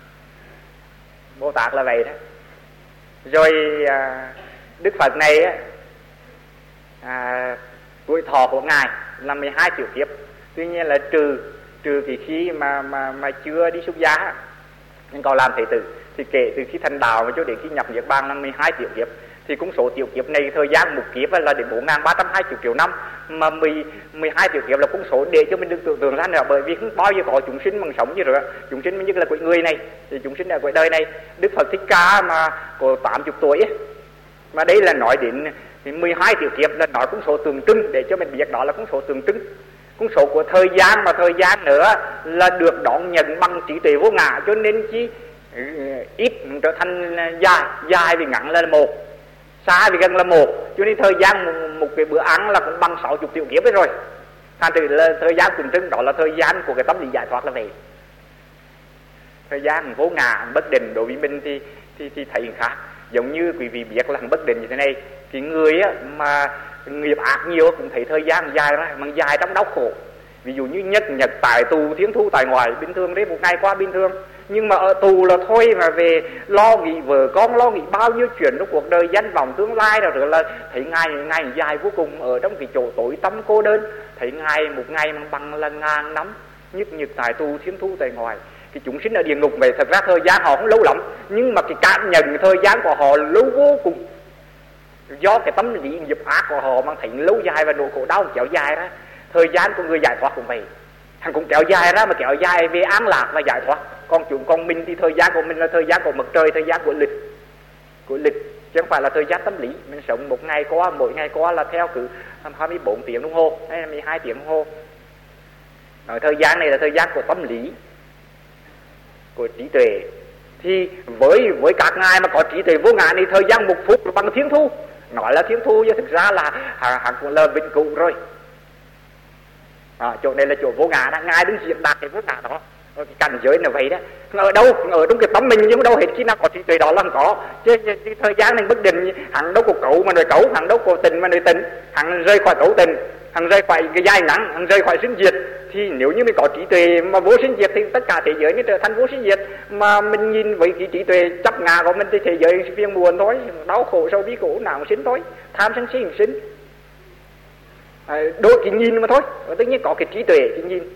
Bồ Tát là vậy đó. Rồi à, Đức Phật này á, à, tuổi thọ của ngài là mười hai triệu kiếp. Tuy nhiên là trừ trừ cái khi mà mà mà chưa đi xuất gia, nhưng còn làm thế tử, thì kể từ khi thành đạo cho đến khi nhập niết bàn là mười hai triệu kiếp. Thì cũng số triệu kiếp này thời gian một kiếp là đến bốn nghìn ba trăm hai mươi triệu năm, mà mười hai triệu kiếp là cũng số để cho mình đừng tưởng tượng ra nữa, bởi vì không bao giờ có chúng sinh bằng sống như rồi. Chúng sinh như là cõi người này, thì chúng sinh ở cõi đời này, Đức Phật Thích Ca mà có tám mươi tuổi ấy. Mà đây là nói đến mười hai triệu kiếp là nói cũng số tượng trưng để cho mình biết đó là cũng số tượng trưng, cũng số của thời gian, mà thời gian nữa là được đón nhận bằng trí tuệ vô ngã, cho nên chỉ ít trở thành dài, dài vì ngắn là một, xa vì gần là một, cho nên thời gian một, một cái bữa ăn là cũng bằng sáu mươi triệu kiếp ấy rồi. Thành thử là thời gian tượng trưng đó là thời gian của cái tâm lý giải thoát là vậy. Thời gian vô ngã bất định đối với mình thì thì thì thấy khác. Giống như quý vị biết là bất định như thế này, cái người á, mà nghiệp ác nhiều cũng thấy thời gian dài ra, mà dài trong đau khổ. Ví dụ như nhất nhật tại tù, thiên thu tại ngoài, bình thường đấy một ngày qua bình thường. Nhưng mà ở tù là thôi, mà về lo nghĩ vợ con, lo nghĩ bao nhiêu chuyện trong cuộc đời, danh vọng tương lai, rồi, rồi là thấy Ngài ngày dài vô cùng ở trong cái chỗ tối tăm cô đơn. Thấy Ngài một ngày mà bằng là ngàn năm, nhức nhức tại tù, thiên thu tại ngoài. Cái chúng sinh ở địa ngục vậy, thật ra thời gian họ không lâu lắm, nhưng mà cái cảm nhận thời gian của họ lâu vô cùng. Do cái tâm lý nghiệp ác của họ mang thấy lâu dài và nỗi khổ đau kéo dài ra. Thời gian của người giải thoát cũng vậy, hắn cũng kéo dài ra, mà kéo dài về an lạc và giải thoát. Còn chúng con mình thì thời gian của mình là thời gian của mặt trời, thời gian của lịch, của lịch chứ không phải là thời gian tâm lý. Mình sống một ngày qua, mỗi ngày qua là theo cứ hai mươi bốn tiếng đồng hồ hay mười hai tiếng đồng hồ. Nói thời gian này là thời gian của tâm lý, của trí tuệ. Thì với với các ngài mà có trí tuệ vô ngã thì thời gian một phút là bằng thiên thu. Nói là thiên thu nhưng thực ra là hắn cũng là vĩnh cửu rồi. À, chỗ này là chỗ vô ngã đó, ngài đứng diễn đạt cái vô ngã đó. Cái cảnh giới là vậy đó. Ở đâu? Ở trong cái tâm mình, nhưng đâu hết khi nào có trí tuệ đó là không có. Chứ, chứ, chứ thời gian này bất định, hắn đâu có cấu mà nói cấu, hắn đâu có tình mà nói tình, hắn rơi khỏi cấu tình, hắn rơi khỏi cái dài ngắn, hắn rơi khỏi sinh diệt. Thì nếu như mình có trí tuệ mà vô sinh diệt thì tất cả thế giới nó trở thành vô sinh diệt. Mà mình nhìn với cái trí tuệ chấp ngã của mình thì thế giới phiền buồn thôi, đau khổ sâu bi khổ nào sinh thôi, tham sân si sinh. À, đôi cái nhìn mà thôi, và tất nhiên có cái trí tuệ cái nhìn.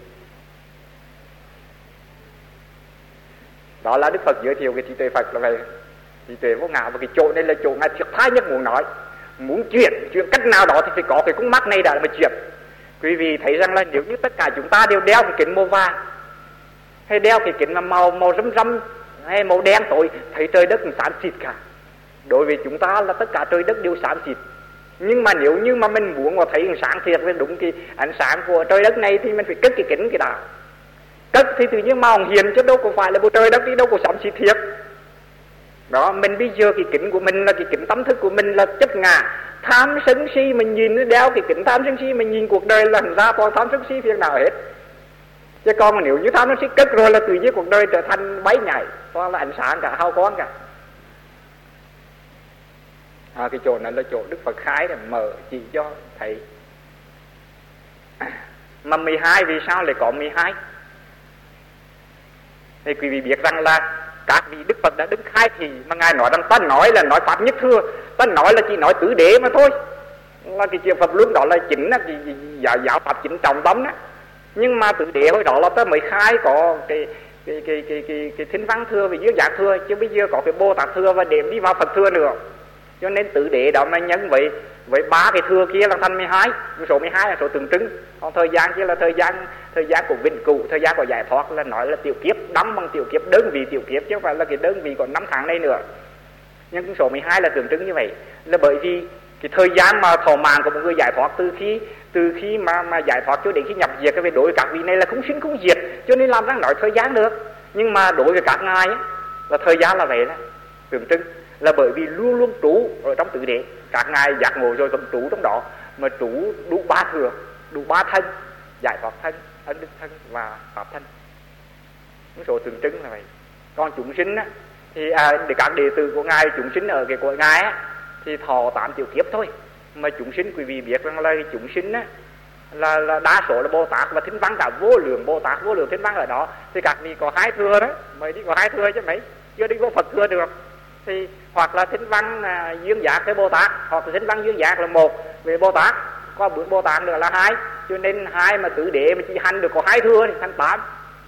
Đó là Đức Phật giới thiệu cái trí tuệ Phật là vậy. Trí tuệ vô ngã, và cái chỗ này là chỗ ngài thiệt thái nhất muốn nói. Muốn chuyển, chuyển cách nào đó thì phải có cái con mắt này đã mà chuyển. Quý vị thấy rằng là nếu như tất cả chúng ta đều đeo cái kính màu vàng, hay đeo cái kính mà màu màu râm râm, hay màu đen tối, thấy trời đất cũng xám xịt cả. Đối với chúng ta là tất cả trời đất đều xám xịt. Nhưng mà nếu như mà mình muốn mà thấy ánh sáng thiệt với đúng cái ánh sáng của trời đất này thì mình phải cất cái kính cái đó. Cất thì tự nhiên màu hiền chứ đâu có phải là bầu trời đất đi, đâu có xám xịt thiệt. Đó, mình bây giờ cái kính của mình là cái kính tâm thức của mình là chấp ngã. Tham sân si mình nhìn, đeo cái kính tham sân si mình nhìn cuộc đời là ra toàn tham sân si phiền nào hết. Chứ còn mà nếu như tham sân si cất rồi là tự nhiên cuộc đời trở thành bay nhảy, toàn là ánh sáng cả, hào quang cả. À, cái chỗ này là chỗ Đức Phật khai để mở chỉ cho thấy. Mà mười hai vì sao lại có mười hai? Thì quý vị biết rằng là các vị Đức Phật đã đứng khai thì mà ngài nói rằng ta nói là nói pháp nhất thưa, ta nói là chỉ nói tứ đế mà thôi, là cái chuyện Phật luôn đó là chính là cái giáo, giáo pháp chính trọng tâm đó. Nhưng mà tứ đế hồi đó là ta mới khai có cái cái cái cái cái, cái thính văn thưa và dưới giác thưa, chứ bây giờ có cái Bồ Tát thưa và điểm đi vào Phật thưa nữa. Cho nên tứ đế đó mà nhân với với ba cái thưa kia là thành mười hai. Số mười hai là số tượng trưng. Còn thời gian kia là thời gian thời gian của vĩnh cửu, thời gian của giải thoát, là nói là tiểu kiếp, đắm bằng tiểu kiếp, đơn vị tiểu kiếp chứ không phải là cái đơn vị của năm tháng này nữa. Nhưng cái số mười hai là tượng trưng như vậy, là bởi vì cái thời gian mà thọ mạng của một người giải thoát từ khi từ khi mà mà giải thoát cho đến khi nhập diệt, cái về đối với các vị này là không sinh không diệt, cho nên làm sao nói thời gian được. Nhưng mà đối với các ngài ấy, là thời gian là vậy, là tượng trưng, là bởi vì luôn luôn trú ở trong tứ đế. Các ngài giác ngộ rồi vẫn trú trong đó, mà trú đủ ba thừa, đủ ba thân: giải thoát thân, ân đức thân và pháp thân. Những số tượng trưng là vậy. Còn chúng sinh á, thì à, để các đệ tử của ngài, chúng sinh ở cái của ngài á, thì thọ tám tiểu kiếp thôi. Mà chúng sinh quý vị biết rằng là chúng sinh á, là, là đa số là Bồ Tát và Thính Văn, cả vô lượng Bồ Tát, vô lượng Thính Văn ở đó. Thì các vị có hai thừa đó, mới đi có hai thừa chứ mấy, chưa đi có Phật thừa được. Thì hoặc là Thính Văn à, duyên giác với Bồ Tát, hoặc là Thính Văn duyên giác là một về Bồ Tát, có bước Bồ Tát nữa là hai. Cho nên hai mà tứ đế mà chỉ hành được có hai thừa thì thành tám.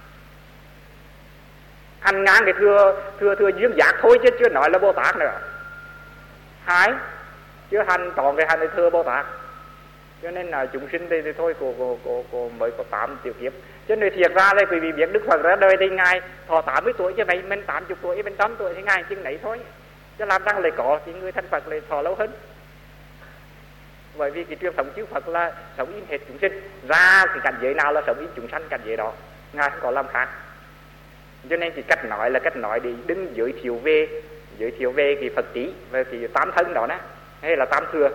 Hành ngang cái thừa thừa thừa duyên giác thôi chứ chưa nói là Bồ Tát nữa. Hai chứ hành trọn cái hành thì thừa Bồ Tát. Cho nên là chúng sinh thì, thì thôi cô, cô, cô, cô mới có tám tiểu kiếp. Cho nên thiệt ra đây quý vị biết Đức Phật ra đời thì ngài thọ tám mươi tuổi, chứ vậy mình tám mươi tuổi, mình tám tuổi thì ngài chừng nấy thôi. Chứ làm rằng lại có thì người thân Phật lại thọ lâu hơn. Bởi vì cái truyền thống chư Phật là sống yên hết chúng sinh, ra cái cảnh giới nào là sống yên chúng sanh cảnh giới đó, ngài không có làm khác. Cho nên cái cách nói là cách nói để đừng giới thiệu về giới thiệu về cái Phật trí, về cái tám thân đó nè, hay là tám thừa.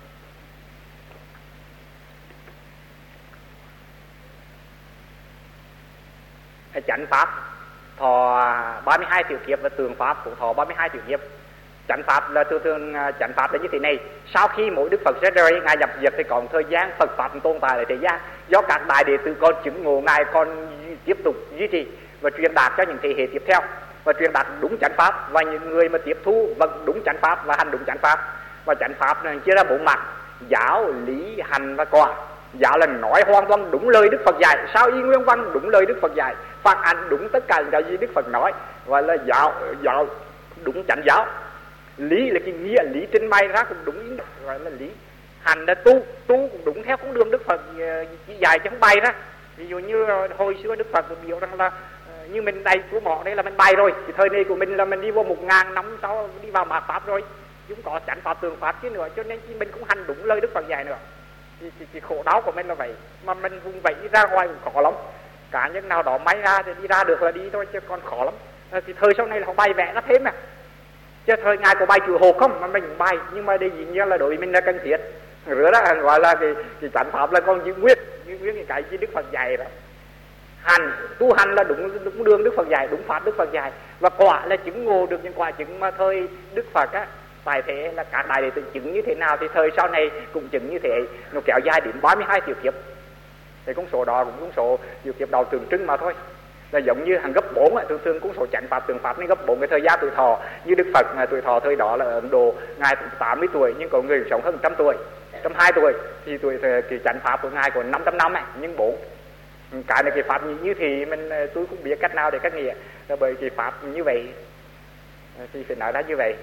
Chánh pháp thọ ba mươi hai tiểu kiếp và tường pháp cũng thọ ba mươi hai tiểu kiếp. Chánh pháp là thường thường chánh pháp là như thế này: sau khi mỗi Đức Phật ra đời, ngài nhập diệt thì còn thời gian Phật pháp tồn tại ở thế gian, do các đại đệ tử con chứng ngộ ngài còn tiếp tục duy trì. và truyền đạt cho những thế hệ tiếp theo, và truyền đạt đúng chánh pháp, và những người mà tiếp thu vâng đúng chánh pháp và hành đúng chánh pháp. Và chánh pháp này chia ra bốn mặt: giáo, lý, hành và quả. Giáo là nói hoàn toàn đúng lời Đức Phật dạy, sao y nguyên văn đúng lời Đức Phật dạy, phản ảnh đúng tất cả những cái gì Đức Phật nói, gọi là giáo, giáo đúng chánh giáo. Lý là cái nghĩa lý trình bày ra cũng đúng ý, gọi là lý. Hành là tu, tu cũng đúng theo con đường Đức Phật chỉ dạy chứ không bày ra. Ví dụ như hồi xưa Đức Phật biểu rằng là như mình đầy của mỏ đây là mình bày rồi, thì thời này của mình là mình đi vô một ngàn năm sau đi vào mạt pháp rồi, chúng có chánh pháp tường pháp chứ nữa, cho nên mình cũng hành đúng lời Đức Phật dạy nữa. Thì, thì, thì khổ đau của mình là vậy, mà mình vùng vẫy đi ra ngoài cũng khó lắm. Cá nhân nào đó may ra thì đi ra được là đi thôi, chứ còn khó lắm. À, thì thời sau này là họ bày vẽ nó thêm mà, chứ thời ngài có bài chùa hộp không mà mình cũng bày, nhưng mà đây dĩ nhiên là đối với mình là cần thiết. Rửa đó gọi là cái, cái chánh pháp là con giữ nguyên, giữ nguyên cái gì Đức Phật dạy đó. Hành, tu hành là đúng, đúng đường Đức Phật dạy, đúng pháp Đức Phật dạy. Và quả là chứng ngộ được những quả chứng mà thời Đức Phật á, tại thế là các đại đệ tử chứng như thế nào thì thời sau này cũng chứng như thế. Nó kéo dài đến ba mươi hai tiểu kiếp. Thì con số đó cũng con số tiểu kiếp đầu tượng trưng mà thôi. Là giống như hàng gấp bốn, thường thường cũng số chánh pháp tường pháp nên gấp bốn cái thời gian tuổi thọ. Như Đức Phật tuổi thọ thời đó là ở Ấn Độ ngài tám mươi tuổi, nhưng có người sống hơn một trăm tuổi, một trăm hai tuổi, thì tuổi cái chánh pháp của ngài còn năm trăm năm này, nhưng bốn cái này cái pháp như thì mình tôi cũng biết cách nào để cách nghĩa, là bởi cái pháp như vậy thì phải nói ra như vậy.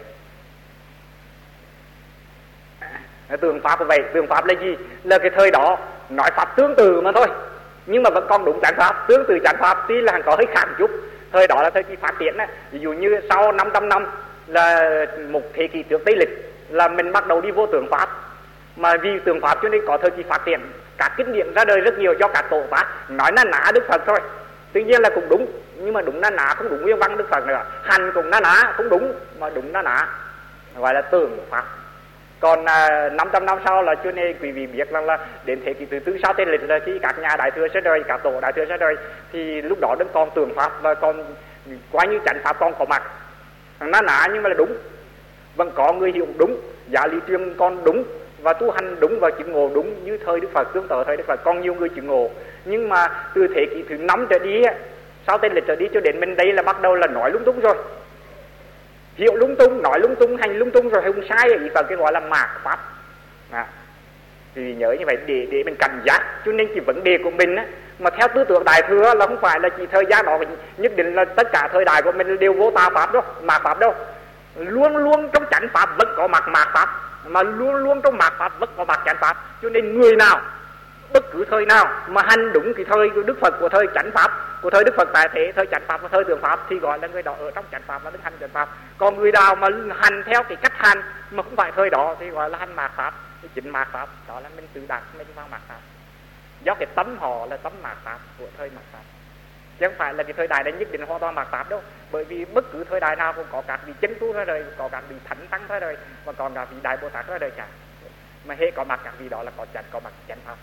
Tường pháp là vậy. Tường pháp là gì? Là cái thời đó nói pháp tương tự mà thôi, nhưng mà vẫn còn đúng chánh pháp. Tương tự chánh pháp tuy là có hơi khác chút. Thời đó là thời kỳ phát triển á. Ví dụ như sau năm trăm năm là một thế kỷ trước Tây lịch là mình bắt đầu đi vô tường pháp. Mà vì tường pháp cho nên có thời kỳ phát triển, các kinh điển ra đời rất nhiều do các tổ tác nói na ná Đức Phật thôi. Tuy nhiên là cũng đúng, nhưng mà đúng na ná không đúng nguyên văn Đức Phật nữa. Hành cũng na ná không đúng, mà đúng na ná, gọi là tường pháp. Còn à, năm trăm năm sau là cho nên quý vị biết rằng là, là đến thế kỷ thứ tư sau Tây lịch là khi các nhà đại thừa ra đời, các tổ đại thừa ra đời, thì lúc đó vẫn còn tường pháp và còn qua như chánh pháp còn có mặt. Na ná nhưng mà là đúng, vẫn có người hiểu đúng, giá lý truyền còn đúng, và tu hành đúng và chứng ngộ đúng như thời Đức Phật, tương tự thời Đức Phật còn nhiều người chứng ngộ. Nhưng mà từ thế kỷ thứ năm trở đi, sau Tây lịch trở đi cho đến mình đây là bắt đầu là nói lung tung rồi, hiểu lung tung, nói lung tung, hành lung tung rồi, không sai ý Phật cái gọi là mạt pháp. À, thì nhớ như vậy để để mình cảnh giác. Cho nên cái vấn đề của mình á, mà theo tư tưởng đại thừa là không phải là chỉ thời gian đó nhất định là tất cả thời đại của mình đều vô tà pháp đâu, mạt pháp đâu. Luôn luôn trong chánh pháp vẫn có mặt mạt pháp, mà luôn luôn trong mạt pháp vẫn có mặt chánh pháp. Cho nên người nào bất cứ thời nào mà hành đúng cái thời của Đức Phật, của thời chánh pháp, của thời Đức Phật tại thế, thời chánh pháp và thời tường pháp, thì gọi là người đó ở trong chánh pháp và đứng hành chánh pháp. Còn người nào mà hành theo cái cách hành mà không phải thời đó thì gọi là hành mạt pháp, cái chính mạt pháp, đó là mình tự đặt mình vào mạt pháp. Do cái tấm họ là tấm mạt pháp của thời mạt pháp, chứ không phải là cái thời đại đấy nhất định hoàn toàn mạt pháp đâu. Bởi vì bất cứ thời đại nào cũng có các vị chân tu ra đời, có các vị thánh tăng ra đời, và còn các vị đại Bồ Tát ra đời cả. Mà hễ có mặt các vị đó là có chánh, có mặt chánh pháp.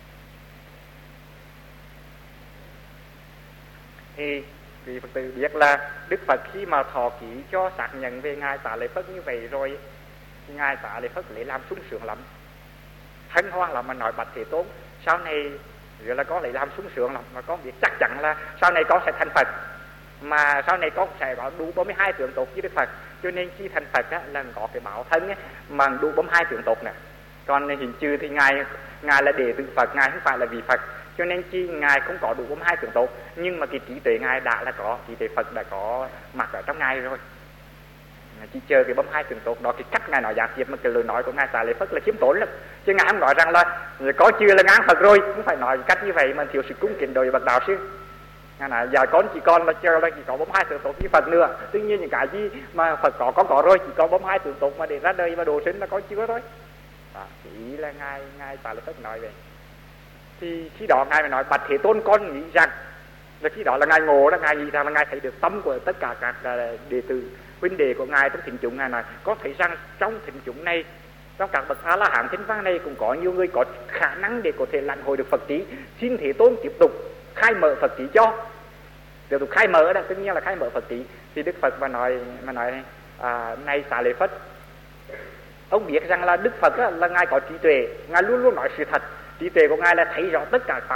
Thì vị Phật tử biết là Đức Phật khi mà thọ ký cho xác nhận về ngài Xá Lợi Phất như vậy rồi, thì ngài Xá Lợi Phất lấy làm sung sướng lắm, hân hoan lắm, mà nói Bạch Thế Tôn sau này rồi là con lấy làm sung sướng lắm, mà con biết chắc chắn là sau này con sẽ thành Phật, mà sau này con sẽ có đủ bốn mươi hai tướng tốt với Đức Phật. Cho nên khi thành Phật á, là có cái bảo thân á, mà đủ bốn mươi hai tướng tốt này. Còn hiện trừ thì ngài ngài là đệ tử Phật, ngài không phải là vị Phật, cho nên chi ngài không có đủ bốn mươi hai tướng tốt, nhưng mà cái trí tuệ ngài đã là có, trí tuệ Phật đã có mặt ở trong ngài rồi. Chỉ chờ cái bốn mươi hai tướng tốt đó, cái cách ngài nói giác diệp, mà cái lời nói của ngài Xá Lợi Phất là khiêm tốn lắm, chứ ngài không nói rằng là có chưa là ngang Phật rồi, không phải nói cách như vậy mà thiếu sự cung kính đối với bậc đạo sư. Ngài nói giờ con chỉ còn là chờ là chỉ có bốn mươi hai tướng tốt với Phật nữa. Tuy nhiên những cái gì mà Phật có con có rồi, chỉ có bốn mươi hai tướng tốt mà để ra đời và độ sinh là có chưa thôi. Đó, ý là ngài ngài Xá Lợi Phất nói vậy. Thì khi đó ngài mới nói Bạch Thế Tôn con nghĩ rằng là khi đó là ngài ngộ đó, ngài nghĩ rằng là ngài thấy được tâm của tất cả các đệ tử huynh đệ của ngài trong thính chúng. Ngài nói có thấy rằng trong thính chúng này, trong các bậc A La Hán thính văn này cũng có nhiều người có khả năng để có thể lãnh hội được Phật trí. Xin Thế Tôn tiếp tục khai mở Phật trí cho, tiếp tục khai mở đó, tất nhiên là khai mở Phật trí. Thì Đức Phật mà nói mà nói à, này Xá Lợi Phất, ông biết rằng là Đức Phật á, là ngài có trí tuệ, ngài luôn luôn nói sự thật. Trí tuệ của ngài là thấy rõ tất cả pháp,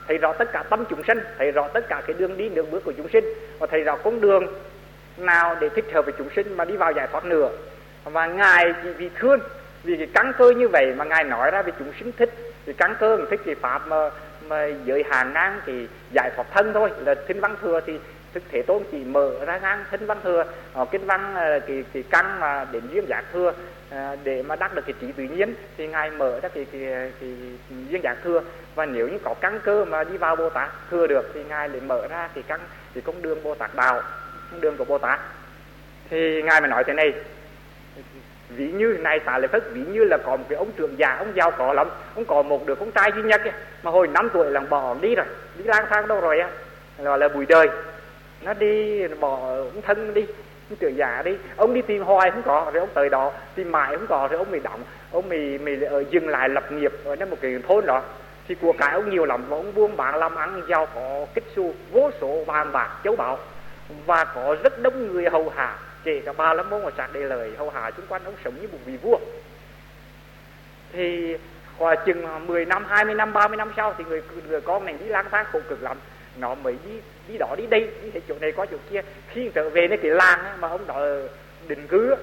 thấy rõ tất cả tâm chúng sinh, thấy rõ tất cả cái đường đi nước bước của chúng sinh, và thấy rõ con đường nào để thích hợp với chúng sinh mà đi vào giải thoát nữa. Và Ngài chỉ vì thương, vì cái căn cơ như vậy mà Ngài nói ra về chúng sinh thích cái căn cơ, thích cái pháp mà mà giới hạn ngang thì giải thoát thân thôi. Là Kinh Văn Thừa thì Đức Thế Tôn chỉ mở ra ngang Kinh Văn Thừa, ở Kinh Văn cái cái căn mà đến duyên giác thừa để mà đắc được cái trí tự nhiên thì Ngài mở ra cái cái, cái, cái duyên giác thừa. Và nếu như có căn cơ mà đi vào Bồ Tát thừa được thì Ngài lại mở ra cái căn cái con đường Bồ Tát đạo, con đường của Bồ Tát. Thì Ngài mới nói thế này, ví như này Xá Lợi Phất, ví như là có một cái ông trưởng già, ông giàu có lắm, ông có một đứa con trai duy nhất ấy, mà hồi năm tuổi là bỏ ông đi rồi, đi lang thang đâu rồi á, gọi là bụi đời, nó đi bỏ ông thân đi, ông trưởng già đi, ông đi tìm hoài không có, rồi ông tới đó tìm mãi không có, rồi ông mới đóng, ông mới mới ở dừng lại lập nghiệp ở trong một cái thôn đó. Thì của cải ông nhiều lắm, và ông buôn bán làm ăn giàu có kích xu, vô số vàng bạc châu báu, và có rất đông người hầu hạ, kể cả Bà La Môn và Sát Đề Lợi hầu hạ xung quanh ông, sống như một vị vua. Thì khoảng chừng mười năm, hai mươi năm, ba mươi năm sau thì người, người con này đi lang thang khổ cực lắm, nó mới đi đi đó đi đây, đi chỗ này qua chỗ kia. Khi trở về nơi cái làng mà ông đó định cư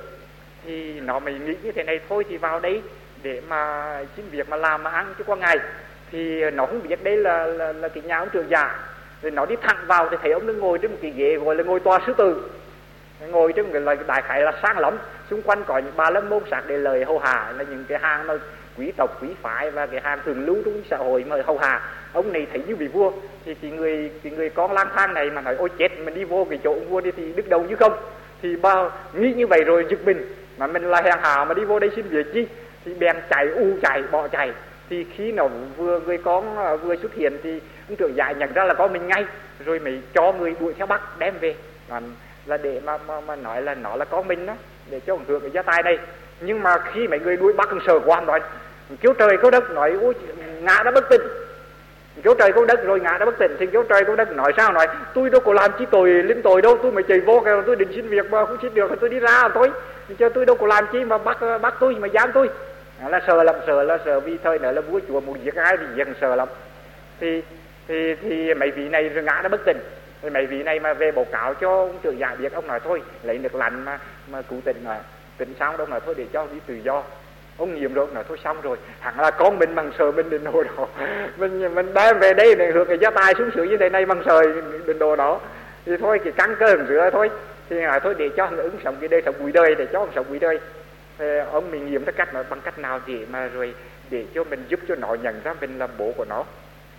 thì nó mới nghĩ như thế này, thôi thì vào đây để mà xin việc mà làm mà ăn chứ qua ngày. Thì nó không biết đây là là, là cái nhà ông trưởng già, rồi nó đi thẳng vào thì thấy ông đang ngồi trên một cái ghế gọi là ngồi tòa sư tử, ngồi trên cái đại khái là sang lắm, xung quanh có những Bà La Môn, Sát Đề Lợi hầu hạ, là những cái hàng mà quý tộc quý phái và cái hàng thường lưu trong xã hội mà hầu hạ ông này thấy như vị vua. Thì cái người cái người con lang thang này mà nói ôi chết, mình đi vô cái chỗ ông vua đi thì đứt đầu chứ không. Thì bao nghĩ như vậy rồi giật mình, mà mình là hèn hạ mà đi vô đây xin việc chi, thì bèn chạy u chạy bỏ chạy. Thì khi nó vừa người con vừa xuất hiện thì ông trưởng giả nhận ra là có mình ngay, rồi mới cho người đuổi theo bắt đem về, là, là để mà, mà mà nói là nó là con mình đó, để cho ông hưởng cái gia tài này. Nhưng mà khi mấy người đuổi bắt ông sợ quá, nói kêu trời kêu đất, nói ôi ngã đã bất tỉnh, kêu trời kêu đất rồi ngã đã bất tỉnh. Thì kêu trời kêu đất nói sao, nói tôi đâu có làm chi tội linh tội đâu, tôi mới chạy vô cái tôi định xin việc mà không xin được thì tôi đi ra thôi, chứ tôi đâu có làm chi mà bắt bắt tôi mà giam tôi. Là sợ lắm, sợ là sợ vì thời nữa là vua chúa muốn giết ai thì giết, sợ lắm. Thì thì thì mấy vị này rồi ngã đã bất tỉnh, rồi mấy vị này mà về báo cáo cho ông trưởng giả biết, ông nói thôi lấy nước lạnh mà mà cứu tỉnh mà tỉnh xong đâu, nói thôi để cho đi tự do. Ông nghiệm rồi, nói thôi xong rồi, hẳn là con mình bằng sờ bên định đồ đó, mình mình đem về đây để hưởng cái gia tài sung sướng như thế này bằng sờ định đồ đó, thì thôi cái căn cơ hình rửa thôi. Thì nói thôi để cho ông ứng sống cái đời sống bụi đời, để cho ông sống bụi đời. Thì ông mình nghiệm cái cách nói bằng cách nào để mà rồi để cho mình giúp cho nó nhận ra mình là bố của nó.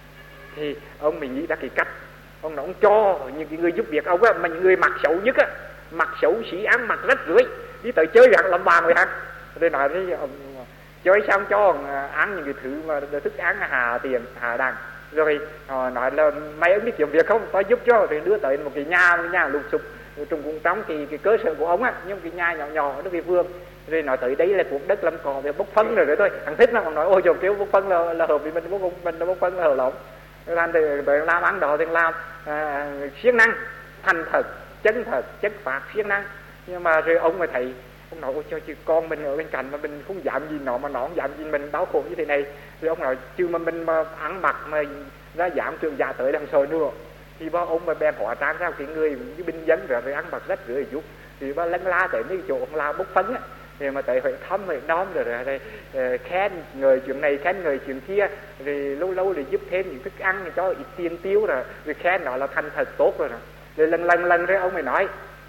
Thì ông mình nghĩ ra cái cách, ông nói ông cho những cái người giúp việc ông á, mà những người mặc xấu nhất á, mặc xấu xí, ăn mặc rách rưới, đi tới chơi hẳn làm bàn người hắn. Tôi nói thế ông chơi xong cho ông ăn những cái thứ mà thức ăn hà tiền hà đằng, rồi nói là mày ông đi kiếm việc không, tao giúp cho. Thì đưa tới một cái nhà một cái nhà lục sục trong cùng trong cái, cái cơ sở của ông á, nhưng cái nhà nhỏ nhỏ ở cái vườn. Rồi nói tới đấy là cuộc đất lâm cò về bốc phân rồi đấy thôi. Thằng thích nó còn nói ôi trời kêu bốc phân là, là hợp với mình, bốc mình là bốc phân là hợp lắm. Làm thì làm ăn đó thì làm à, siêng năng, thành thật, chân thật, chất phạt, siêng năng. Nhưng mà rồi ông mới thấy, ông nói ôi trời chứ con mình ở bên cạnh mà mình không dám gì nó, mà nó không dám gì mình đau khổ như thế này. Rồi ông nói chứ mà mình mà ăn mặc mà ra giảm trường giả tới đằng sờ nữa. Thì bao ông mà bèn hóa trang ra cái người như binh dân rồi, rồi ăn mặc rất rưởi chút. Thì ba lân la tới mấy chỗ ông lao bốc phấn á, thì mà tới phải thăm phải đón rồi, rồi, rồi, rồi khen người chuyện này khen người chuyện kia, rồi lâu lâu thì giúp thêm những thức ăn cho ít tiền tiêu, rồi rồi khen nó là thành thật tốt rồi, rồi, rồi lần lần lần rồi ông mới nói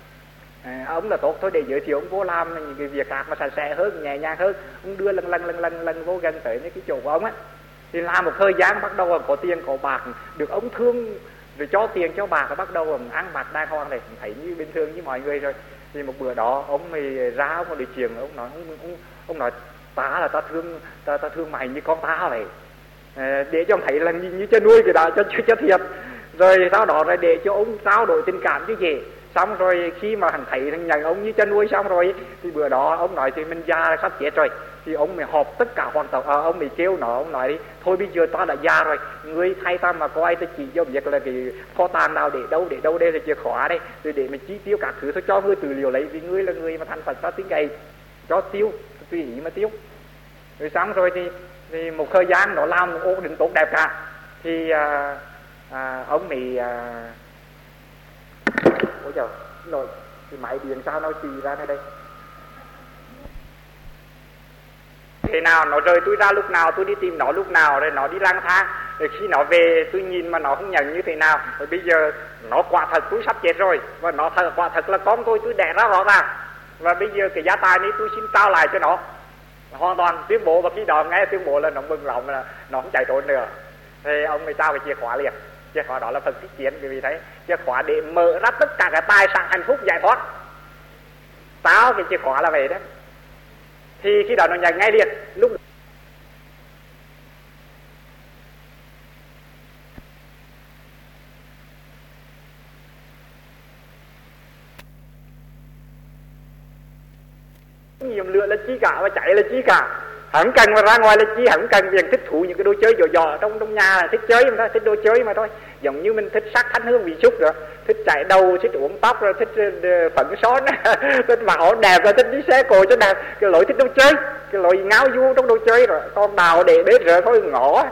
à, ông là tốt thôi, để giới thiệu ông vô làm những cái việc khác mà sạch sẽ hơn, nhẹ nhàng hơn. Ông đưa lần lần lần lần lần vô gần tới cái chỗ của ông á, thì làm một thời gian bắt đầu có tiền có bạc, được ông thương rồi cho tiền cho bạc, rồi bắt đầu ăn mặc đàng hoàng này, thấy như bình thường như mọi người rồi. Thì một bữa đó ông mới ra, ông có đi chuyện, ông nói ông, ông, ông nói ta là ta thương ta ta thương mày như con ta vậy, à, để cho ông thấy là như, như cho nuôi cái đó cho cho, cho thiệt. Rồi sau đó rồi để cho ông trao đổi tình cảm chứ gì. Xong rồi khi mà thằng thấy thằng nhận ông như chân nuôi xong rồi thì bữa đó ông nói thì mình già sắp chết rồi, thì ông mới họp tất cả hoàng tộc, à, ông mới kêu nó, ông nói đi thôi bây giờ ta đã già rồi, ngươi thay ta mà coi ta chỉ cho việc là cái kho tàng nào để đâu để đâu đây là chìa khóa đây, rồi để mình chi tiêu các thứ thôi, cho ngươi tự liệu lấy, vì ngươi là người mà thành Phật ta tiếng gầy, cho tiêu tùy ý mà tiêu. Rồi xong rồi thì, thì một thời gian nó làm ổn định tốt đẹp cả. thì à, à, ông này à... ôi trời nội thì máy điện sao nó xì ra nơi đây thế nào nó rời tôi ra lúc nào, tôi đi tìm nó lúc nào, rồi nó đi lang thang, rồi khi nó về tôi nhìn mà nó không nhận như thế nào, rồi bây giờ nó quả thật tôi sắp chết rồi, và nó thật, quả thật là con tôi tôi đẻ ra rõ ràng, và bây giờ cái gia tài này tôi xin trao lại cho nó hoàn toàn tuyên bố. Và khi đó nghe tuyên bố là nó mừng lòng, là nó không chạy trốn nữa, thì ông mới trao cái chìa khóa liền. Chìa khóa đó là phần kích chiến, vì thế chìa khóa để mở ra tất cả cái tài sản hạnh phúc giải thoát. Trao cái chìa khóa là vậy đó. Thì khi đó nó nhận ngay liền. Lúc nhiệm lửa là chi cả, và chạy là chi cả. Hắn cần mà ra ngoài là chi, hắn cần việc thích thú những cái đồ chơi dò dò trong trong nhà là thích chơi mà thôi, thích đồ chơi mà thôi. Giống như mình thích sắc thanh hương vị xúc rồi, thích chạy đầu, thích uống tóc rồi, thích phấn son, thích mặc áo đẹp rồi, thích đi xe cộ cho đẹp. Cái lỗi thích đồ chơi, cái lỗi ngáo du trong đồ chơi rồi, con đào để bếp rồi thôi ngỏ.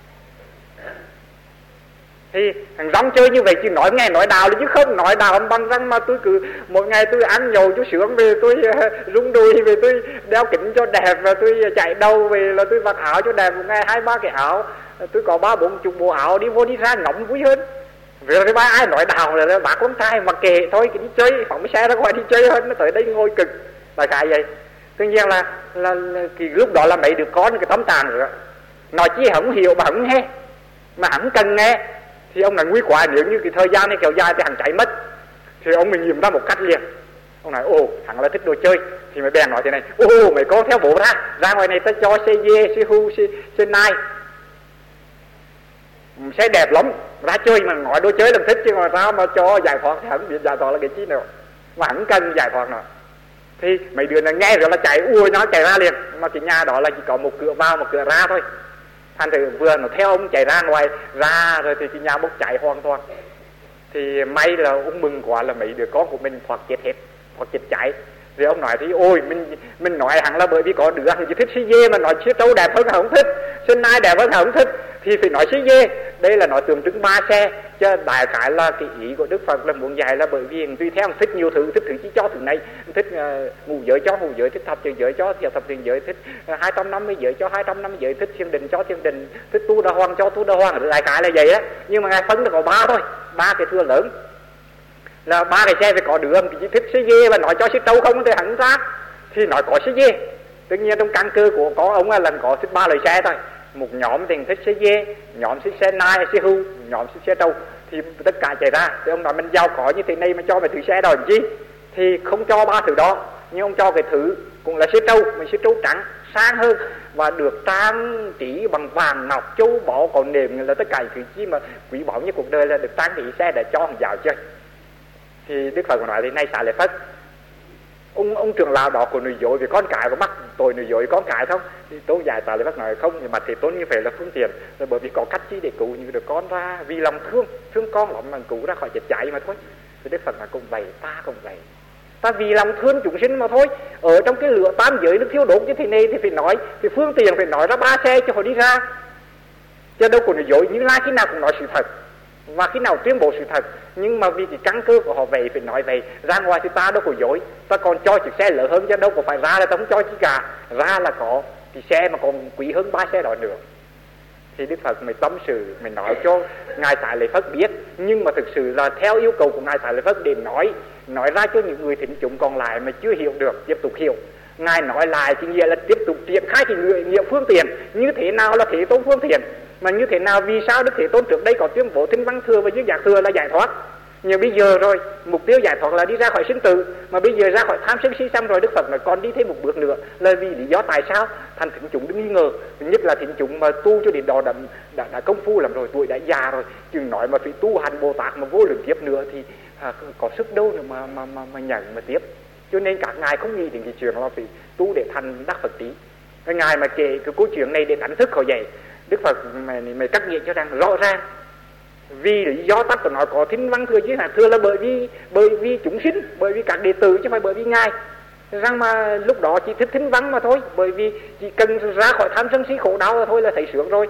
Thì thằng rong chơi như vậy chứ nói nghe nói đào là chứ không nói đào bằng răng mà tôi cứ mỗi ngày tôi ăn nhậu chút sướng về tôi rung đùi về tôi đeo kính cho đẹp và tôi chạy đầu về là tôi mặc áo cho đẹp một ngày hai ba cái áo, tôi có ba bốn chục bộ áo đi vô đi ra ngẫm vui hơn. Vì là cái ba ai nói đào là bác con trai mặc kệ thôi, cái đi chơi phóng xe ra ngoài đi chơi hơn, nó tới đây ngồi cực là cái vậy. Tuy nhiên là, là, là cái lúc đó là mấy đứa con cái tấm tàn rồi, nói chi không hiểu mà không nghe, mà không cần nghe. Thì ông là nguy quá, nếu như cái thời gian này kéo dài thì hắn chạy mất. Thì ông mình nhìn ra một cách liền. Ông nói ồ hắn là thích đồ chơi. Thì mới bèn nói thế này, ồ mấy con theo bố ra, ra ngoài này ta cho xe dê, xe hu, xe, xe nai, xe đẹp lắm, ra chơi mà nói đồ chơi làm thích, chứ mà sao mà cho giải thoát thì hắn biết giải thoát là cái chi nào, mà hắn cần giải thoát nào. Thì mấy đứa này nghe rồi là chạy, ui nó chạy ra liền. Mà cái nhà đó là chỉ có một cửa vào một cửa ra thôi. Thành thử vừa nó theo ông chạy ra ngoài ra rồi thì cái nhà bốc cháy hoàn toàn. Thì may là ông mừng quá là mấy đứa con của mình thoát chết hết, thoát chết cháy. Rồi ông nói thì ôi mình mình nói hẳn là bởi vì có đứa hắn chỉ thích xí dê mà nói xí trâu đẹp hơn không thích, xí nai đẹp hơn không thích, thì phải nói xí dê. Đây là nói tượng trưng ba xe, chứ đại khái là cái ý của Đức Phật là muốn dạy là bởi vì tùy theo thích nhiều thứ, thích thứ chỉ cho thứ này, thích uh, ngũ giới cho ngũ giới, thích thập thiện giới cho thập thiện giới, thích uh, hai trăm năm mươi giới cho hai trăm năm mươi giới, thích thiền định cho thiền định, thích tu đà hoàng cho tu đà hoàng, đại khái là vậy đó. Nhưng mà ngài phân là có ba thôi, ba cái thưa lớn. Là ba cái xe phải có đường thì chỉ thích xí dê và nói cho xí trâu không thì hẳn ra thì nói có xí dê. Tất nhiên trong căn cơ của có ông là lần có thích ba loại xe thôi. Một nhóm thì thích xí dê, nhóm thích xe nai, xe hưu, nhóm thích xe trâu. Thì tất cả chạy ra. Thì ông nói mình giàu có như thế này mà cho mấy thứ xe đó làm chi. Thì không cho ba thứ đó, nhưng ông cho cái thứ cũng là xe trâu, mình xe trâu trắng sang hơn và được trang trí bằng vàng ngọc châu báu còn nềm, là tất cả những thứ mà quý báu như cuộc đời là được trang trí xe để cho hàng dạo chơi. Thì Đức Phật nói thế này xả lệ Phật, ông ông trưởng lão đó của nuôi dối vì con cái có mắc tội nuôi dối con cái không? Thì tôi giải xả lệ Phật nói không, nhưng mà thì tôi như vậy là phương tiện, là bởi vì có cách chi để cứu những đứa con ra, vì lòng thương thương con lắm mà cứu ra khỏi chết cháy mà thôi. Thì Đức Phật nói cũng vậy, ta cũng vậy, ta vì lòng thương chúng sinh mà thôi. Ở trong cái lửa tam giới nó thiêu đốt như thế này thì phải nói, thì phương tiện phải nói ra ba xe cho họ đi ra, chứ đâu có nuôi dối như lai khi nào cũng nói sự thật và khi nào tuyên bố sự thật. Nhưng mà vì cái căn cơ của họ vậy phải nói vậy, ra ngoài thì ta đâu có dối, ta còn cho chiếc xe lớn hơn, chứ đâu có phải ra là ta không cho chi cả, ra là có thì xe mà còn quý hơn ba xe đó nữa. Thì Đức Phật mới tâm sự, mới nói cho Ngài Xá Lợi Phất biết, nhưng mà thực sự là theo yêu cầu của Ngài Xá Lợi Phất để nói nói ra cho những người thính chúng còn lại mà chưa hiểu được tiếp tục hiểu. Ngài nói lại thì nghĩa là tiếp tục triển khai cái người nghĩa phương tiện, như thế nào là Thế Tôn phương tiện, mà như thế nào, vì sao Đức Thế Tôn trước đây có tuyên bố thinh văn thừa và dư giác thừa là giải thoát. Nhưng bây giờ rồi mục tiêu giải thoát là đi ra khỏi sinh tử, mà bây giờ ra khỏi tham sân si xong rồi, Đức Phật nói còn đi thêm một bước nữa, là vì lý do tại sao thành thính chúng đừng nghi ngờ. Thứ nhất là thính chúng mà tu cho đến đó đã, đã, đã công phu lắm rồi, tuổi đã già rồi, chừng nói mà phải tu hành Bồ Tát mà vô lượng kiếp nữa thì à, có sức đâu nữa mà mà mà, mà nhận mà tiếp. Cho nên các ngài không nghĩ đến cái chuyện là phải tu để thành đắc Phật trí. Cái ngài mà kể cái câu chuyện này để đánh thức họ dậy, Đức Phật mày mày cắt nghĩa cho rằng rõ ràng, vì lý do tắt của nó có thinh văn thừa chứ hạt thừa là bởi vì bởi vì chúng sinh, bởi vì các đệ tử chứ không phải bởi vì ngài. Rằng mà lúc đó chỉ thích thinh văn mà thôi, bởi vì chỉ cần ra khỏi tham sân si khổ đau là thôi là thấy sướng rồi.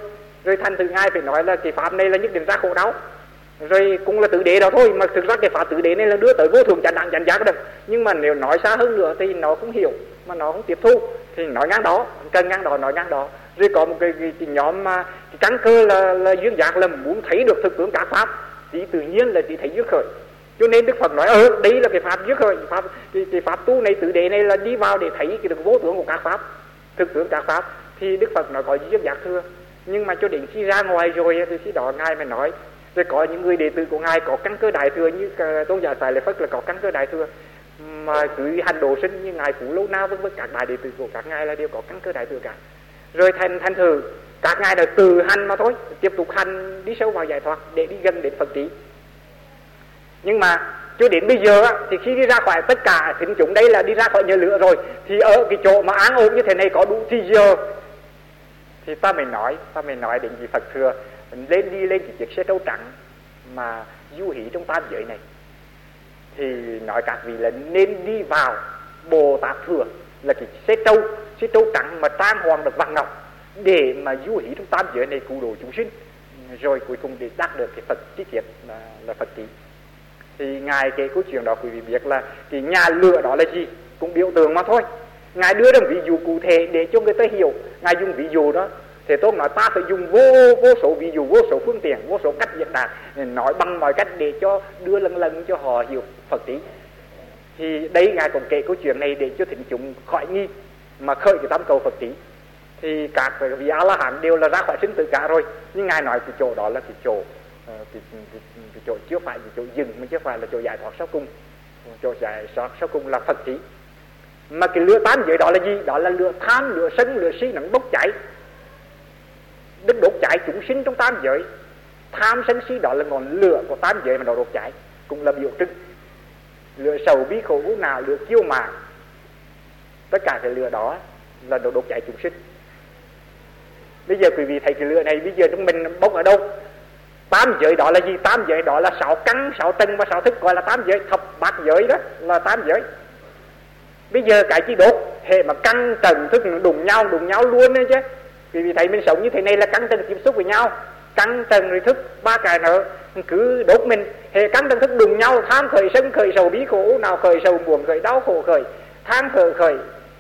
Rồi thành thử Ngài phải nói là cái pháp này là nhất định ra khổ đau. Rồi cũng là tứ đế đó thôi, mà thực ra cái pháp tứ đế này là đưa tới vô thường chánh đẳng chánh giác được. Nhưng mà nếu nói xa hơn nữa thì nó không hiểu, mà nó không tiếp thu, thì nói ngang đó, cần ngang đó nói ngang đó. Rồi có một cái, cái, cái nhóm mà cái căn cơ là, là duyên giác là muốn thấy được thực tướng các pháp, thì tự nhiên là chỉ thấy duyên khởi. Cho nên Đức Phật nói ờ đấy là cái pháp duyên khởi, pháp cái, cái pháp tu này tứ đế này là đi vào để thấy cái được vô tướng của các pháp, thực tướng các pháp. Thì Đức Phật nói có duyên giác thưa. Nhưng mà cho đến khi ra ngoài rồi thì khi đó Ngài mới nói. Rồi có những người đệ tử của Ngài có căn cơ đại thừa như Tôn giả Xài Lợi Phất là có căn cơ đại thừa, mà cứ hành độ sinh như Ngài Phú Lâu Na vân vân, các đại đệ tử của các Ngài là đều có căn cơ đại thừa cả. Rồi thành thành thử các Ngài là từ hành mà thôi, tiếp tục hành đi sâu vào giải thoát để đi gần đến Phật trí. Nhưng mà cho đến bây giờ thì khi đi ra khỏi tất cả thính chúng đây là đi ra khỏi nhờ lửa rồi, thì ở cái chỗ mà án ổn như thế này có đủ thì giờ thì ta mới nói ta mới nói đến vị Phật thưa lên đi lên cái chiếc xe trâu trắng mà du hí trong tam giới này, thì nói các vị là nên đi vào Bồ Tát thừa là cái xe trâu xe trâu trắng mà trang hoàng được vàng ngọc để mà du hí trong tam giới này cứu độ chúng sinh, rồi cuối cùng để đạt được cái Phật chi tiết là, là Phật trí. Thì Ngài kể câu chuyện đó quý vị biết là cái nhà lửa đó là gì, cũng biểu tượng mà thôi. Ngài đưa ra ví dụ cụ thể để cho người ta hiểu. Ngài dùng ví dụ đó, thế tôi nói ta phải dùng vô vô số ví dụ, vô số phương tiện, vô số cách diễn đạt, nói bằng mọi cách để cho đưa lần lần cho họ hiểu Phật trí. Thì đấy Ngài còn kể câu chuyện này để cho thính chúng khỏi nghi mà khởi cái tâm cầu Phật trí. Thì các vị A La Hán đều là ra khỏi sinh tử cả rồi, nhưng Ngài nói cái chỗ đó là cái chỗ cái, cái, cái, cái chỗ chưa phải cái chỗ dừng, mà chưa phải là chỗ giải thoát sau cùng. Chỗ giải thoát sau cùng là Phật trí. Mà cái lửa tám giới đó là gì? Đó là lửa tham, lửa sân, lửa si nắng bốc cháy, đứt đốt cháy chúng sinh trong tám giới. Tham sân si đó là ngọn lửa của tám giới mà nó đốt cháy, cũng là biểu trưng. Lửa sầu bi khổ u nào, lửa kiêu mạn, tất cả cái lửa đó là nó đốt cháy chúng sinh. Bây giờ quý vị thấy cái lửa này bây giờ chúng mình bốc ở đâu? Tám giới đó là gì? Tám giới đó là sáu căn, sáu trần và sáu thức, gọi là tám giới. Thập bát giới đó là tám giới. Bây giờ cái chi đốt hệ mà căn trần thức đụng nhau đụng nhau luôn đấy chứ. Quý vị thấy mình sống như thế này là căn trần tiếp xúc với nhau, căn trần rồi thức ba cái nữa cứ đốt mình. Hệ căn trần thức đụng nhau, tham khởi sân khởi sầu bí khổ nào khởi, sầu buồn khởi, đau khổ khởi, than thở khởi,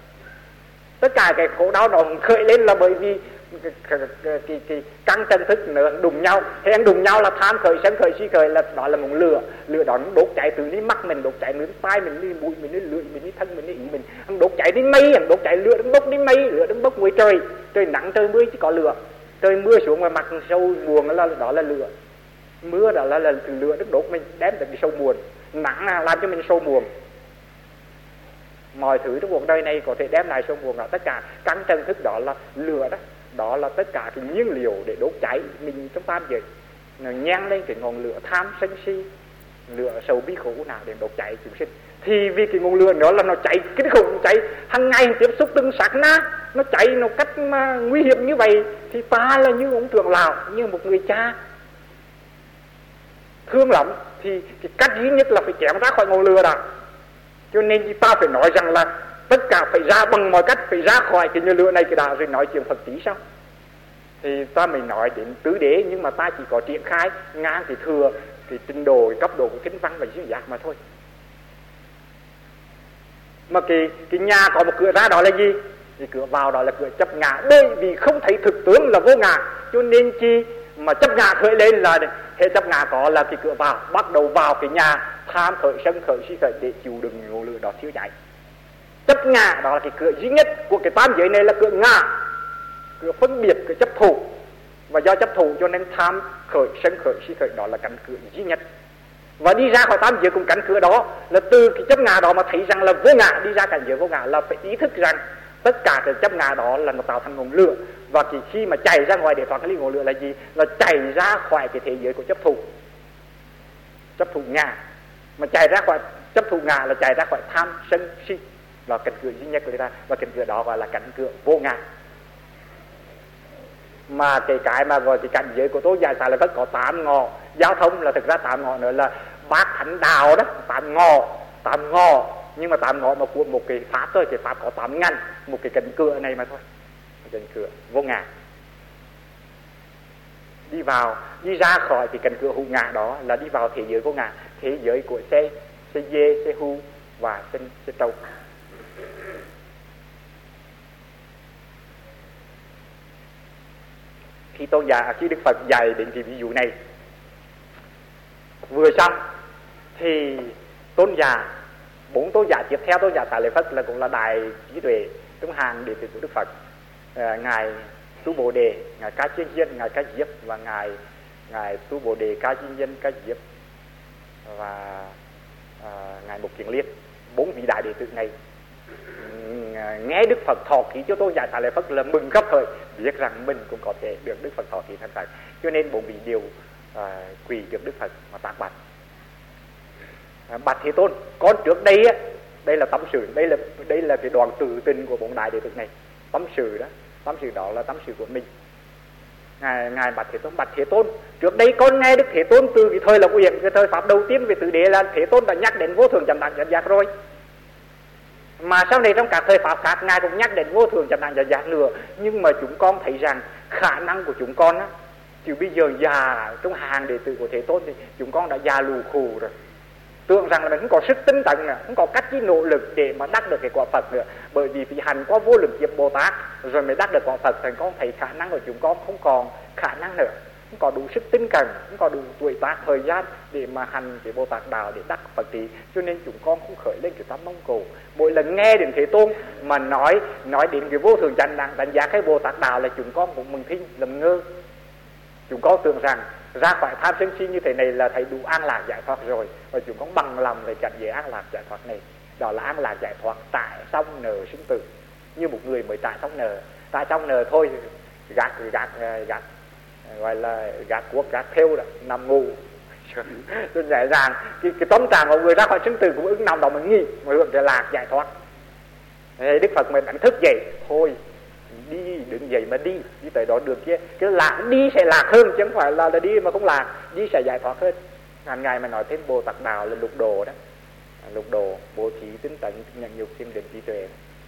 tất cả cái khổ đau nó khởi lên là bởi vì cái, cái, cái, cái, cái căn trần thức nữa đụng nhau. Hệ anh đụng nhau là tham khởi sân khởi si khởi, là đó là một lửa. Lửa đó nó đốt cháy từ ní mắt mình, đốt cháy đến tai mình, đi mũi mình, đi lưỡi mình, đi thân mình, đi ý mình. Anh đốt cháy đến mây, anh đốt cháy lửa đến bốc đến mây, lửa đến bốc ngoài trời. Trời nắng trời mưa chỉ có lửa. Trời mưa xuống ngoài mặt sâu buồn là đó là lửa. Mưa đó là, là lửa đến đốt mình, đem tới cái sâu buồn. Nắng làm cho mình sâu buồn. Mọi thứ trong cuộc đời này có thể đem lại sâu buồn đó. Tất cả căn trần thức đó là lửa đó. Đó là tất cả cái nhiên liệu để đốt cháy mình trong tam giới. Nó nhang lên cái ngọn lửa tham sân si, lửa sầu bi khổ nào để đốt cháy chúng sinh. Thì vì cái ngọn lửa đó là nó cháy kinh khủng, cháy hàng ngày tiếp xúc từng sát na, nó cháy nó cách mà nguy hiểm như vậy. Thì ta là như ông trưởng lão, như một người cha thương lắm, thì cái cách duy nhất là phải chém ra khỏi ngọn lửa đó. Cho nên ta phải nói rằng là tất cả phải ra bằng mọi cách, phải ra khỏi cái nhờ lửa này cái đã rồi nói chuyện Phật trí sao. Thì ta mới nói đến tứ đế, nhưng mà ta chỉ có triển khai ngang cái thừa, cái trình độ, cái cấp độ của kinh văn và duyên giác mà thôi. Mà cái, cái nhà có một cửa ra đó là gì? Thì cửa vào đó là cửa chấp ngã. Bởi vì không thấy thực tướng là vô ngã, cho nên chi mà chấp ngã khởi lên là hệ chấp ngã có là cái cửa vào. Bắt đầu vào cái nhà tham khởi sân khởi si khởi để chịu đựng ngọn lửa đó thiêu cháy. Chấp ngã đó là cái cửa duy nhất của cái tam giới này, là cửa ngã, cửa phân biệt, cửa chấp thủ. Và do chấp thủ cho nên tham khởi sân khởi si khởi đó là cánh cửa duy nhất. Và đi ra khỏi tam giới cùng cánh cửa đó là từ cái chấp ngã đó mà thấy rằng là vô ngã, đi ra cảnh giới vô ngã là phải ý thức rằng tất cả cái chấp ngã đó là nó tạo thành ngọn lửa. Và cái khi mà chạy ra ngoài để thoát ly ngọn lửa là gì? Là chạy ra khỏi cái thế giới của chấp thủ, chấp thủ ngã. Mà chạy ra khỏi chấp thủ ngã là chạy ra khỏi tham sân si, là cánh cửa duy nhất của người ta. Và cánh cửa đó gọi là cánh cửa vô ngã. Mà cái cái mà gọi cái cảnh giới của tôi dài xài là có tám ngõ giao thông, là thực ra tám ngõ nữa là bát thánh đạo đó, tám ngõ, tám ngõ, nhưng mà tám ngõ mà của một cái pháp thôi, cái pháp có tám ngăn, một cái cánh cửa này mà thôi, cánh cửa vô ngã. đi vào, đi ra khỏi cái cánh cửa hữu ngã đó là đi vào thế giới vô ngã, thế giới của xe xe dê, xe hưu và xe, xe trâu. Khi tôn giả khi Đức Phật dạy đến cái ví dụ này vừa xong thì tôn giả bốn tôn giả tiếp theo, tôn giả Xá Lợi Phất là cũng là đại trí tuệ trong hàng đệ tử của Đức Phật, à, ngài Tu Bồ Đề, ngài Ca Chiên Hiên, ngài Ca Diếp và ngài ngài Tu Bồ Đề, Ca Chiên Hiên, Ca Diếp và à, ngài Mục Kiền Liên. Bốn vị đại đệ tử này nghe Đức Phật thọ ký cho tôn giả Xá Lợi Phất là mừng khắp thời, biết rằng mình cũng có thể được Đức Phật thọ ký thành Phật, cho nên bốn vị đều à, quỳ trước Đức Phật mà tác bạch. À, bạch Thế Tôn, con trước đây á, đây là tâm sự, đây là đây là cái đoạn tự tình của bốn đại đệ tử này, tâm sự đó, tâm sự đó là tâm sự của mình. Ngài ngài bạch Thế Tôn, bạch Thế Tôn, trước đây con nghe Đức Thế Tôn từ cái thời Lộc Uyển, cái thời pháp đầu tiên về tứ đế là Thế Tôn đã nhắc đến vô thường chánh đẳng chánh giác rồi. Mà sau này trong các thời pháp khác ngài cũng nhắc đến vô thường chánh đẳng chánh giác nữa, nhưng mà chúng con thấy rằng khả năng của chúng con á, chứ bây giờ già trong hàng đệ tử của Thế Tôn thì chúng con đã già lù khù rồi, tưởng rằng là mình không có sức tinh tấn nữa, không có cách chi nỗ lực để mà đắc được cái quả Phật nữa, bởi vì vì hành qua vô lượng kiếp Bồ Tát rồi mới đắc được quả Phật. Thành con thấy khả năng của chúng con không còn khả năng nữa, không có đủ sức tinh cần, không có đủ tuổi tác thời gian để mà hành cái Bồ Tát đạo để đắc Phật trí, cho nên chúng con không khởi lên cái tâm mong cầu. Mỗi lần nghe đến Thế Tôn mà nói nói đến cái vô thường chánh đẳng chánh giác hay Bồ Tát đạo là chúng con cũng mừng thinh lầm ngơ. Chúng con tưởng rằng ra khỏi tham sân si như thế này là thấy đủ an lạc giải thoát rồi, và chúng con bằng lòng để cảnh giới an lạc giải thoát này. Đó là an lạc giải thoát trải xong nợ sinh tử, như một người mới trải xong nợ, trải xong nợ thôi gạt gạt gạt gọi là gạt cuốc gạt theo đó, nằm ngủ tôi nhẹ dàng cái, cái tâm trạng của người ra khỏi sinh tử cũng ứng nằm đó mà nghi mà hưởng cái lạc giải thoát. Thế Đức Phật mình đánh thức dậy thôi, đi đứng dậy mà đi đi tới đó đường kia, cái lạc đi sẽ lạc hơn chứ không phải là, là đi mà không lạc, đi sẽ giải thoát hơn. Ngàn ngày mà nói thêm Bồ Tát đạo là lục đồ đó, lục đồ bố thí tinh tấn nhận nhục thêm đến trí tuệ.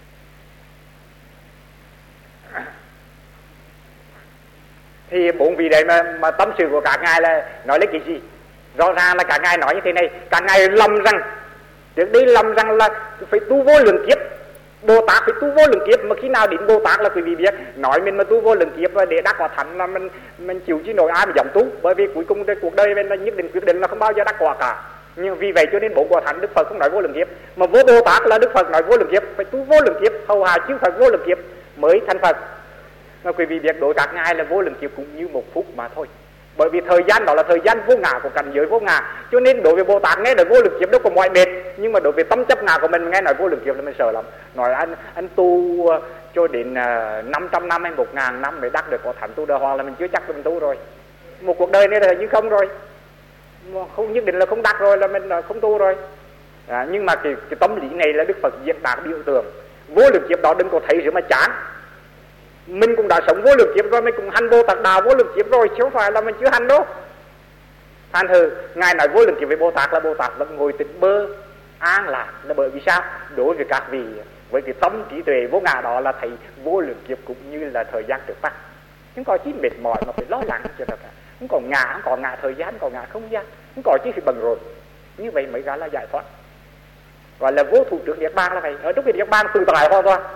Thì bốn vị đấy mà, mà tâm sự của các ngài là nói lấy cái gì? Rõ ràng là các ngài nói như thế này, các ngài lầm rằng trước đây lầm rằng là phải tu vô lượng kiếp, Bồ Tát phải tu vô lượng kiếp, mà khi nào đến Bồ Tát là quý vị biết, nói mình mà tu vô lượng kiếp để đắc quả thánh là mình mình chịu chứ nổi ai mà dám tu, bởi vì cuối cùng cuộc đời mình là nhất định quyết định là không bao giờ đắc quả cả. Nhưng vì vậy cho nên bốn quả thánh Đức Phật không nói vô lượng kiếp, mà vô Bồ Tát là Đức Phật nói vô lượng kiếp, phải tu vô lượng kiếp, hầu hạ chư Phật vô lượng kiếp mới thành Phật. Mà quý vị biết đối các ngài là vô lượng kiếp cũng như một phút mà thôi, bởi vì thời gian đó là thời gian vô ngã của cảnh giới vô ngã, cho nên đối với Bồ Tát nghe được vô lượng kiếp đâu có mọi mệt, nhưng mà đối với tâm chấp ngã của mình nghe nói vô lượng kiếp là mình sợ lắm. Nói anh anh tu cho đến năm trăm năm hay một ngàn năm mới đắc được quả thánh tu đà hoàng là mình chưa chắc mình tu rồi, một cuộc đời này là như không rồi, không nhất định là không đắc rồi là mình không tu rồi. À, nhưng mà cái, cái tâm lý này là Đức Phật diễn đạt biểu tượng vô lượng kiếp đó đừng có thấy rồi mà chán. Mình cũng đã sống vô lượng kiếp rồi, mình cũng hành Bồ Tát đạo vô lượng kiếp rồi, chứ không phải là mình chưa hành đâu. Thành thử ngài nói vô lượng kiếp với Bồ Tát là Bồ Tát vẫn ngồi tĩnh bơ an lạc, là bởi vì sao? Đối với các vị với cái tâm trí tuệ vô ngã đó là thấy vô lượng kiếp cũng như là thời gian trước mắt, không có chi mệt mỏi mà phải lo lắng cho nó cả, không còn ngã, không còn ngã thời gian, không còn ngã không gian, không có chi phải bận rộn. Như vậy mới gọi là giải thoát, gọi là vô thủ trước niết bàn là vậy. Ở trong cái niết bàn tự tại hoàn toàn,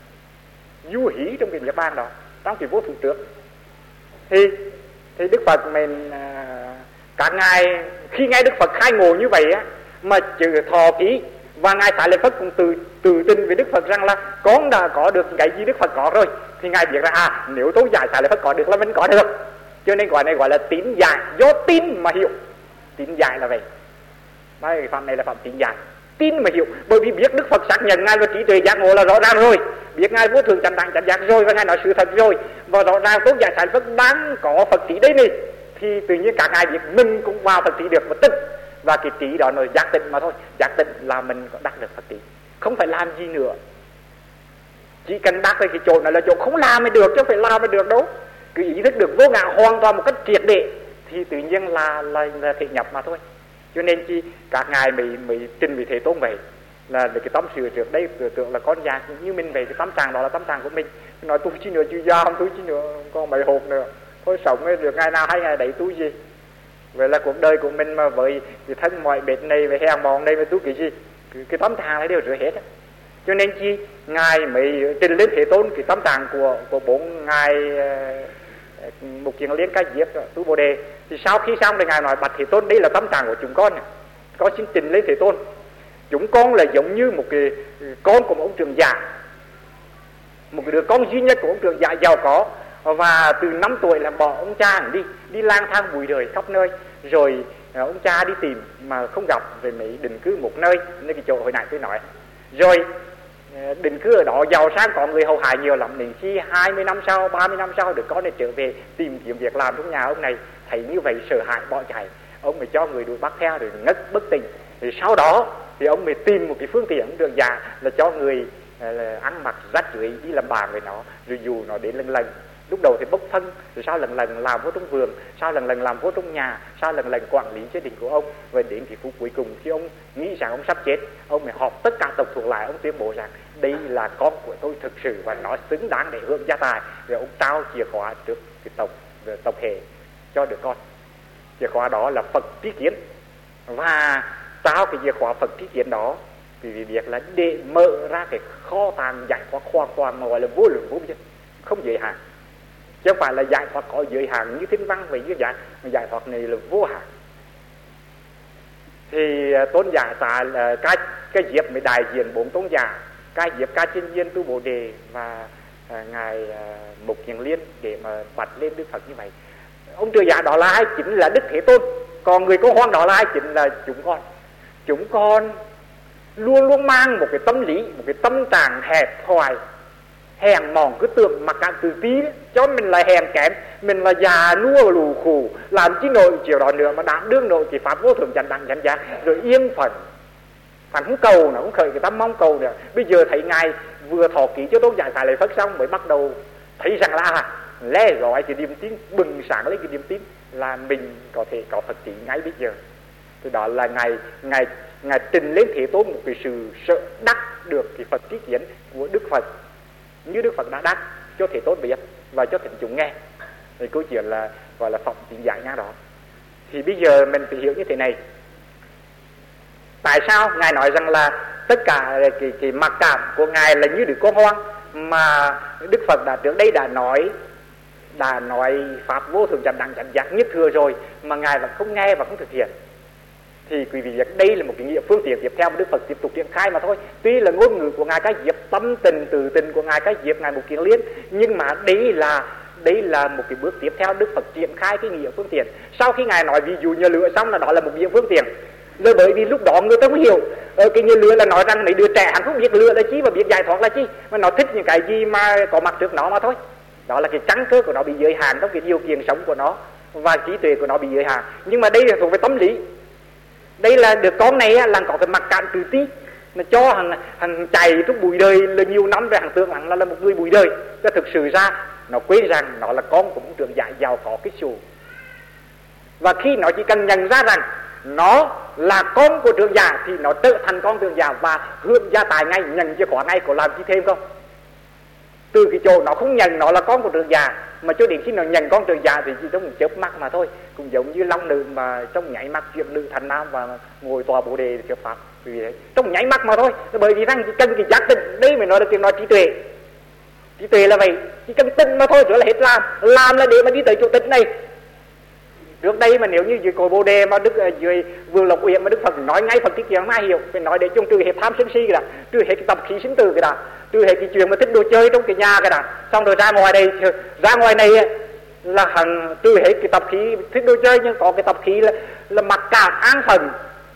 du hí trong cái niết bàn đó, trong cái vô thủ trước. Thì thì Đức Phật mình các ngài khi nghe Đức Phật khai ngộ như vậy á, mà chữ thọ ký, và ngài Xá Lợi Phất cũng từ từ tin với Đức Phật rằng là con đã có được cái gì Đức Phật có rồi, thì ngài biết rằng à nếu tôn giả Xá Lợi Phất có được là mình có được, cho nên gọi này gọi là tín giải, do tin mà hiểu. Tín giải là vậy, nói cái phạm này là phạm tín giải, tin mà hiểu, bởi vì biết Đức Phật xác nhận ngài là trí tuệ giác ngộ là rõ ràng rồi, biết ngài vô thường chánh đẳng chánh giác rồi, và ngài nói sự thật rồi, và rõ ràng tôn giả Xá Lợi Phất đang có Phật trí đây này, thì tự nhiên các ngài biết mình cũng vào Phật trí được một tích, và cái trí đó là giác tịnh mà thôi. Giác tịnh là mình có đắc được Phật trí, không phải làm gì nữa, chỉ cần đắc cái chỗ này là chỗ không làm mới được, chứ không phải làm mới được đâu. Cứ ý thức được vô ngã hoàn toàn một cách triệt để thì tự nhiên là là, là thể nhập mà thôi. Cho nên chi các ngài mới mới trình vì Thế Tôn vậy, là cái tâm sự trước đây tưởng tượng là con già như mình vậy, cái tâm trạng đó là tâm trạng của mình. Nói tu chi nữa chưa giam, tu chi nữa còn mấy hộp nữa, thôi sống ấy được ngày nào hay ngày đấy tu gì. Vậy là cuộc đời của mình mà với cái thân mọi bệt này với hèn mòn này mà tu cái gì, cái, cái tấm thang này đều rửa hết á. Cho nên chi ngài mới trình lên Thế Tôn cái tấm tạng của của bốn ngài uh, Mục Kiền Liên Ca Diếp tu Bồ Đề. Thì sau khi xong thì ngài nói bạch Thế Tôn, đây là tấm tạng của chúng con, con xin trình lên Thế Tôn. Chúng con là giống như một cái con của một ông trưởng giả, một cái đứa con duy nhất của ông trưởng giả giàu có, và từ năm tuổi là bỏ ông cha đi đi lang thang bụi đời khắp nơi. Rồi ông cha đi tìm mà không gặp, rồi mới định cư một nơi, nơi cái chỗ hồi nãy tôi nói. Rồi định cư ở đó giàu sang, có người hầu hạ nhiều lắm. Đến khi hai mươi năm sau, ba mươi năm sau được con này trở về tìm kiếm việc làm trong nhà ông này, thấy như vậy sợ hãi bỏ chạy. Ông mới cho người đuổi bắt theo rồi ngất bất tỉnh. Thì sau đó thì ông mới tìm một cái phương tiện đường già là cho người là ăn mặc rách rưởi đi làm bàn với nó, rồi dù nó đến lần lần. Lúc đầu thì bốc phân, rồi sau lần lần làm vô trong vườn, sau lần lần làm vô trong nhà, sau lần lần quản lý gia đình của ông. Và đến cái phút cuối cùng khi ông nghĩ rằng ông sắp chết, ông mới họp tất cả tộc thuộc lại, ông tuyên bố rằng đây là con của tôi thực sự và nó xứng đáng để hưởng gia tài. Rồi ông trao chìa khóa trước cái tộc tộc hệ cho đứa con. Chìa khóa đó là Phật Trí Kiến, và trao cái chìa khóa Phật Trí Kiến đó vì việc là để mở ra cái kho tàng giải thoát hoàn toàn mà gọi là vô lượng vô biên, không giới hạn. Chứ không phải là giải thoát có giới hạn như thiên văn vậy như vậy, mà giải thoát này là vô hạn. Thì tôn giả tại là Ca Ca Diếp mới đại diện bốn tôn giả Ca Diếp, Ca Chân Viên, Tu Bồ Đề và à, ngài à, Mục Kiền Liên để mà bạch lên Đức Phật như vậy. Ông trưởng giả đó là ai? Chính là Đức Thế Tôn. Còn người con hoang đó là ai? Chính là chúng con. Chúng con luôn luôn mang một cái tâm lý, một cái tâm trạng hẹp hòi, hèn mòn, cứ tưởng mặc cảm tự ti đấy, cho mình là hèn kém, mình là già nua lù khù, làm chi nổi chiều đó nữa mà đảm đương nổi cái pháp vô thường chánh đẳng chánh giác, rồi yên phận. Phản không cầu nó cũng khởi cái tâm mong cầu nữa. Bây giờ thấy ngài vừa thọ ký cho tôn giả Xá Lợi Phất xong mới bắt đầu thấy rằng là lẽ gọi cái niềm tin, bừng sáng lấy cái niềm tin là mình có thể có Phật trí ngay bây giờ. Thì đó là ngài ngài ngài trình lên Thế Tôn một cái sự sợ đắc được cái Phật trí kiến của Đức Phật, như Đức Phật đã đắc cho Thế Tôn biết và cho thính chúng nghe. Thì câu chuyện là gọi là phỏng tín giải nhá đó. Thì bây giờ mình phải hiểu như thế này. Tại sao ngài nói rằng là tất cả cái, cái mặc cảm của ngài là như đứa con hoang, mà Đức Phật đã trước đây đã nói đã nói pháp vô thường chánh đẳng chánh giác nhất thừa rồi mà ngài vẫn không nghe và không thực hiện? Thì quý vị biết đây là một cái nghĩa phương tiện tiếp theo mà Đức Phật tiếp tục triển khai mà thôi. Tuy là ngôn ngữ của ngài Ca Diếp, tâm tình từ tình của ngài Ca Diếp, ngài Mục Kiền Liên, nhưng mà đây là đây là một cái bước tiếp theo Đức Phật triển khai cái nghĩa phương tiện. Sau khi ngài nói ví dụ như lửa xong là đó là một nghĩa phương tiện. Rồi bởi vì lúc đó người ta không hiểu ờ, cái như lửa là nói rằng mấy đứa trẻ hắn không biết lửa là chi và biết giải thoát là chi, mà nó thích những cái gì mà có mặt trước nó mà thôi. Đó là cái căn cơ của nó bị giới hạn trong cái điều kiện sống của nó, và trí tuệ của nó bị giới hạn. Nhưng mà đây là thuộc về tâm lý. Đây là đứa con này là có cái mặc cảm tự ti, mà cho hắn, hắn chạy trong bụi đời là nhiều năm rồi, hắn tưởng hắn là, là một người bụi đời. Chứ thực sự ra nó quên rằng nó là con của một trưởng giả giàu có cái xù. Và khi nó chỉ cần nhận ra rằng nó là con của trưởng giả thì nó trở thành con trưởng giả và hưởng gia tài ngay, nhận cho có ngay, có làm chi thêm không? Từ cái chỗ nó không nhận nó là con của trưởng giả, mà cho đến khi nó nhận con trưởng giả thì chỉ trong một chớp mắt mà thôi. Cũng giống như long nữ mà trong nháy mắt chuyển nữ thành nam và ngồi tòa Bồ Đề thuyết pháp, vì thế trong nháy mắt mà thôi. Bởi vì rằng chỉ cần cái giác định, đây mới nói được tiếng nói trí tuệ. Trí tuệ là vậy, chỉ cần tin mà thôi, rồi là hết làm. Làm là để mà đi tới chỗ tịch này. Trước đây mà nếu như dưới cội Bồ Đề mà Đức dưới Vườn Lộc Uyển mà Đức Phật nói ngay Phật Trí Kiến mai hiểu, phải nói để chung trừ hết tham sân si cái đã, trừ hết cái tập khí sinh tử cái đã, trừ hết cái chuyện mà thích đồ chơi trong cái nhà cái đã, xong rồi ra ngoài đây, ra ngoài này là hằng trừ hết cái tập khí thích đồ chơi, nhưng có cái tập khí là là mặc cảm an phận.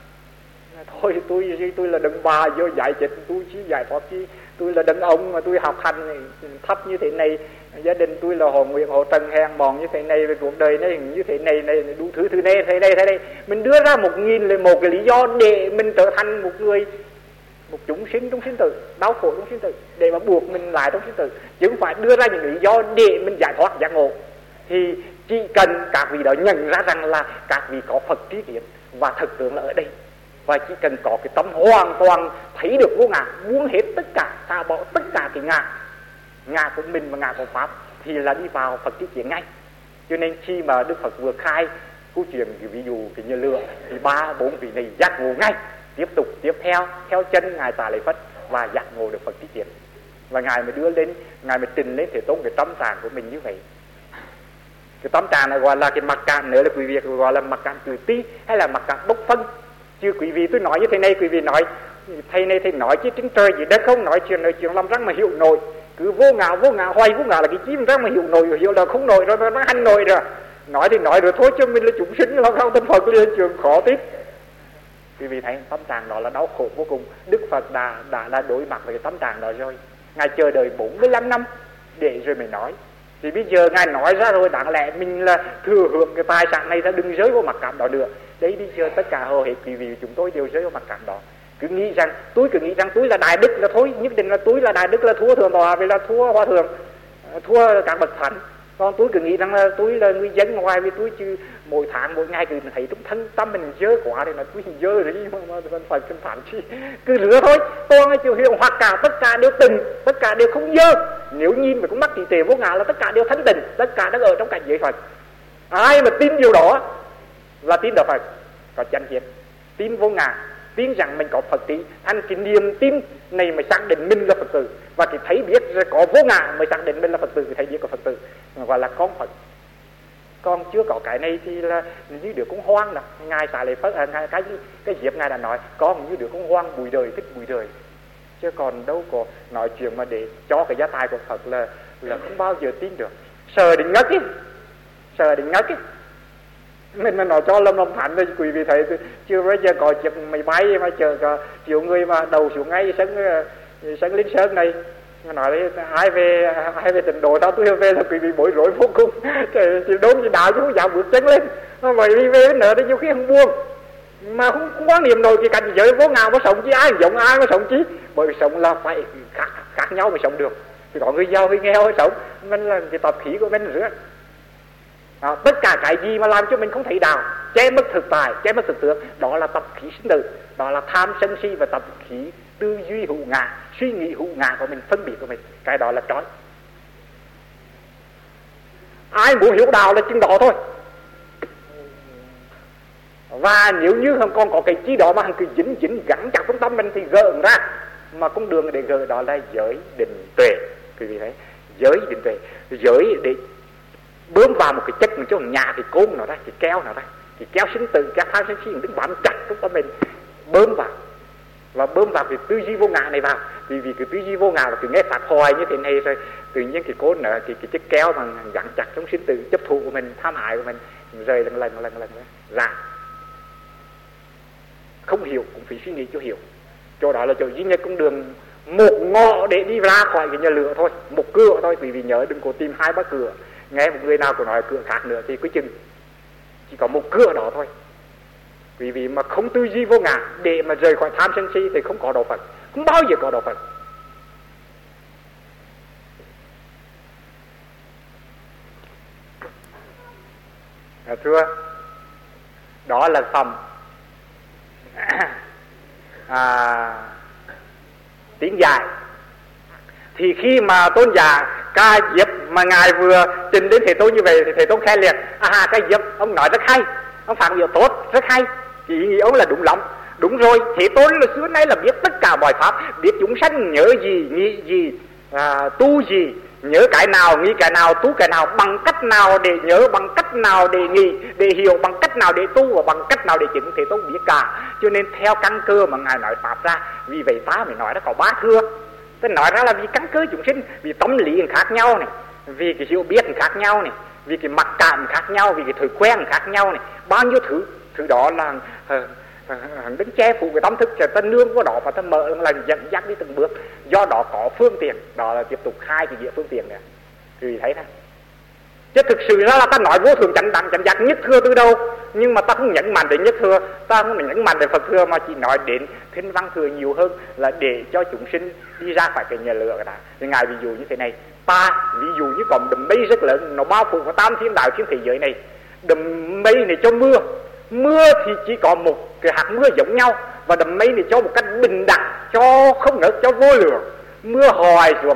Thôi tôi tôi là đấng bà vô giải chết, tôi chỉ giải thoát chi, tôi là đấng ông mà tôi học hành thấp như thế này, gia đình tôi là hồ nguyện hồ trần hèn mòn như thế này, về cuộc đời này như thế này này đủ thứ thứ này thế này thế này. Mình đưa ra một nghìn là một cái lý do để mình trở thành một người, một chúng sinh trong sinh tử, đau khổ trong sinh tử, để mà buộc mình lại trong sinh tử, chứ không phải đưa ra những lý do để mình giải thoát giác ngộ. Thì chỉ cần các vị đó nhận ra rằng là các vị có Phật trí kiến và thực tướng là ở đây, và chỉ cần có cái tâm hoàn toàn thấy được vô ngã, buông hết tất cả, xả bỏ tất cả cái ngã, ngã của mình và ngã của pháp, thì là đi vào Phật trí kiến ngay. Cho nên khi mà Đức Phật vừa khai câu chuyện ví dụ cái như lửa thì ba bốn vị này giác ngộ ngay, tiếp tục tiếp theo theo chân ngài Xá Lợi Phất và giác ngộ được Phật trí kiến, và ngài mới đưa lên, ngài mới trình lên Thế Tôn cái tâm trạng của mình như vậy. Cái tâm trạng này gọi là cái mặc cảm, nữa là quý vị gọi là mặc cảm tự ti hay là mặc cảm bốc phân. Chứ quý vị tôi nói như thế này, quý vị nói thầy này thầy nói chứ trên trời gì đất không, nói chuyện nói chuyện làm răng mà hiểu nổi, cứ vô ngã vô ngã hoài vô ngã là cái chim răng mà hiểu nổi, hiểu là không nổi rồi nó hành nổi rồi. Nói thì nói rồi thôi chứ mình là chúng sinh làm sao thân Phật liền trường khó tiếp. Quý vị thấy tâm trạng đó là đau khổ vô cùng. Đức Phật đã đã đã đối mặt với cái tâm trạng đó rồi. Ngài chờ đợi bốn mươi lăm năm để rồi mới nói. Thì bây giờ ngài nói ra rồi, đáng lẽ mình là thừa hưởng cái tài sản này ra, đừng rơi vào mặc cảm đó nữa. Đấy, bây giờ tất cả hầu hết quý vị chúng tôi đều rơi vào mặc cảm đó. Cứ nghĩ rằng tôi cứ nghĩ rằng tôi là đại đức là thôi, nhất định là tôi là đại đức là thua thượng tọa, vì là thua hòa thượng, thua các bậc thánh. Còn tôi cứ nghĩ rằng là tôi là người dân ngoài, vì tôi chứ mỗi tháng mỗi ngày cứ thấy trong thân tâm mình dơ quá thì là tôi dơ rồi mà, mà, mà phải cần phản chi cứ rửa thôi. Tôi ngay chiều hiệu hoặc cả tất cả đều tình, tất cả đều không dơ. Nếu nhìn về con mắt trí tuệ vô ngã là tất cả đều thanh tịnh, tất cả đang ở trong cảnh giới Phật. Ai mà tin điều đó là tin đạo Phật, có chân thiện, tin vô ngã, tin rằng mình có Phật trí, thành cái niềm tin này mà xác định mình là Phật tử, và cái thấy biết rồi có vô ngã mới xác định mình là Phật tử, cái thấy biết có Phật tử, gọi là con Phật. Còn chưa có cái này thì là như đứa con hoang đó. Ngài Xá Lợi Phất, à, ngài, cái cái Diệp ngài đã nói con như đứa con hoang bụi đời, thích bụi đời, chứ còn đâu có nói chuyện mà để cho cái giá tài của Phật là là không bao giờ tin được. Sợ đến ngất ấy, sợ đến ngất ấy. Mình mà nói cho Lâm Lâm Thánh thì quý vị thấy chưa bây giờ có chiếc máy bay mà chờ cả triệu người mà đầu xuống ngay sân sân Linh Sơn này. Nói đấy, ai về ai về tỉnh độ tao tôi về là quý vị bối rối vô cùng. Chỉ đốn chỉ đạo chứ không dám bước chân lên. Bởi vì về nữa thì nhiều khi không buông, mà không, không quan niệm nổi cái cảnh giới vô ngã mà sống chứ ai giống ai mà sống chứ. Bởi vì sống là phải khác, khác nhau mới sống được. Thì có người giàu người nghèo mới sống, mình là cái tập khí của mình nữa. À, tất cả cái gì mà làm cho mình không thấy đạo, che mất thực tại, che mất thực tướng, đó là tập khí sinh tử, đó là tham sân si và tập khí tư duy hữu ngã, suy nghĩ hữu ngã của mình, phân biệt của mình, cái đó là trói. Ai muốn hiểu đạo là chừng đó thôi. Và nếu như không còn có cái chi đó mà hắn cứ dính dính gắn chặt trong tâm mình thì gỡ ra, mà con đường để gỡ đó là giới định tuệ. Quý vị thấy, giới định tuệ, giới để bơm vào một cái chất, một chỗ nhà cái côn nào ra, cái kéo nào ra, cái kéo sinh tử, kéo tham sân si đứng bám chặt trong tâm mình, bơm vào và bơm vào cái tư duy vô ngã này vào. Vì vì cái tư duy vô ngã là cứ nghe phạt hoài như thế này rồi tự nhiên cái côn nữa, cái cái chất kéo mà gắn chặt trong sinh tử chấp thụ của mình, tham hại của mình rời lần lần lần lần ra. Không hiểu cũng phải suy nghĩ cho hiểu. Chỗ đó là chỗ duy nhất con đường, một ngõ để đi ra khỏi cái nhà lửa thôi, một cửa thôi. Vì vì nhớ đừng có tìm hai ba cửa. Nghe một người nào có nói cửa khác nữa thì cứ chừng chỉ có một cửa đó thôi. Vì vì mà không tư duy vô ngã để mà rời khỏi tham sân si thì không có đạo Phật, không bao giờ có đạo Phật. À, thưa, đó là phẩm à, tiếng dài. Thì khi mà tôn giả Ca Diếp mà ngài vừa trình đến Thế Tôn như vậy thì Thế Tôn khen liền: à, Ca Diếp ông nói rất hay, ông phản biểu tốt, rất hay, ý nghĩ ông là đúng lắm. Đúng rồi, Thế Tôn là xưa nay là biết tất cả mọi pháp, biết chúng sanh nhớ gì, nghĩ gì, à, tu gì, nhớ cái nào, nghĩ cái nào, tu cái nào, bằng cách nào để nhớ, bằng cách nào để nghĩ, để hiểu, bằng cách nào để tu và bằng cách nào để chứng. Thế Tôn biết cả. Cho nên theo căn cơ mà ngài nói pháp ra. Vì vậy ta mới nói nó có ba thưa. Ta nói ra là vì căn cơ chúng sinh, vì tâm lý khác nhau này, vì cái hiểu biết khác nhau này, vì cái mặc cảm khác nhau, vì cái thói quen khác nhau này, bao nhiêu thứ thứ đó là hắn đứng che phủ cái tâm thức, cho ta nương vào đó và ta mở là dẫn dắt đi từng bước. Do đó có phương tiện, đó là tiếp tục khai cái địa phương tiện này. Thì thấy đó. Chứ thực sự ra là ta nói vô thường chánh đẳng chánh giác nhất thừa từ đâu, nhưng mà ta không nhấn mạnh đến nhất thừa, ta không nhấn mạnh đến Phật thừa, mà chỉ nói đến thiên văn thừa nhiều hơn, là để cho chúng sinh đi ra khỏi cái nhà lửa đó. Thì ngài ví dụ như thế này, ta ví dụ như có đầm mây rất lớn, nó bao phủ vào tam thiên đạo thiên thế giới này. Đầm mây này cho mưa, mưa thì chỉ có một cái hạt mưa giống nhau, và đầm mây này cho một cách bình đẳng, cho không ngớt, cho vô lượng, mưa hoài xuống.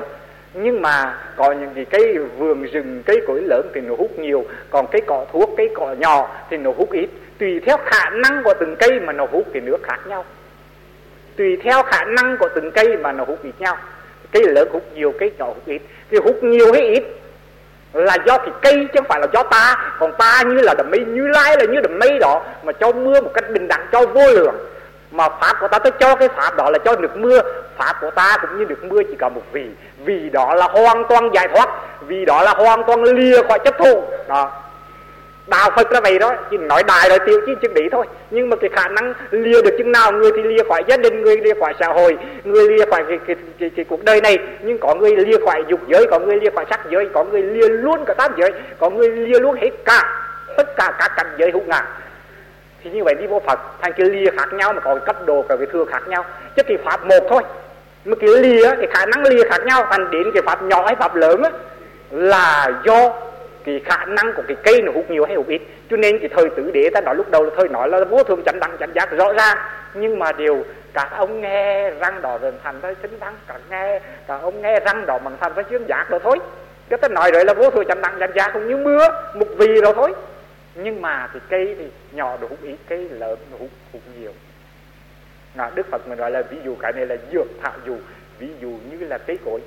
Nhưng mà có những cái cây vườn rừng, cây cối lớn thì nó hút nhiều, còn cây cỏ thuốc, cây cỏ nhỏ thì nó hút ít. Tùy theo khả năng của từng cây mà nó hút cái nước khác nhau. Tùy theo khả năng của từng cây mà nó hút ít nhau. Cây lớn hút nhiều, cây nhỏ hút ít. Thì hút nhiều hay ít là do cái cây chứ không phải là do ta. Còn ta như là đầm mây, Như Lai là như đầm mây đó, mà cho mưa một cách bình đẳng, cho vô lượng. Mà pháp của ta tôi cho cái pháp đó là cho nước mưa. Pháp của ta cũng như nước mưa chỉ có một vị. Vì đó là hoàn toàn giải thoát, vì đó là hoàn toàn lìa khỏi chấp thủ đó. Đạo Phật là vậy đó, chỉ nói đại rồi tiêu chí chừng đấy thôi. Nhưng mà cái khả năng lìa được chừng nào, người thì lìa khỏi gia đình, người lìa khỏi xã hội, người lìa khỏi cái, cái, cái, cái cuộc đời này. Nhưng có người lìa khỏi dục giới, có người lìa khỏi sắc giới, có người lìa luôn cả tám giới, có người lìa luôn hết cả tất cả các cảnh giới hữu ngã. Thì như vậy đi vô Phật thành cái lìa khác nhau, mà có cái cấp độ, có cái thừa khác nhau, chứ cái pháp một thôi. Mà cái lìa, cái khả năng lìa khác nhau, thành đến cái pháp nhỏ hay pháp lớn á, là do cái khả năng của cái cây nó hút nhiều hay hút ít. Cho nên cái thời tứ đế ta nói lúc đầu là thời nói là vô thường chánh đẳng chánh giác rõ ràng, nhưng mà điều các ông nghe răng đỏ rồi thành ra thính vắng, các nghe các ông nghe răng đỏ bằng thành ra chuyên giác đó thôi. Cái ta nói rồi là vô thường chánh đẳng chánh giác cũng như mưa một vì đó thôi. Nhưng mà cái cây thì nhỏ nó hút ít, cây lớn nó hút hút nhiều. À, Đức Phật mình gọi là ví dụ cái này là dược thảo dụ, ví dụ như là cây cối.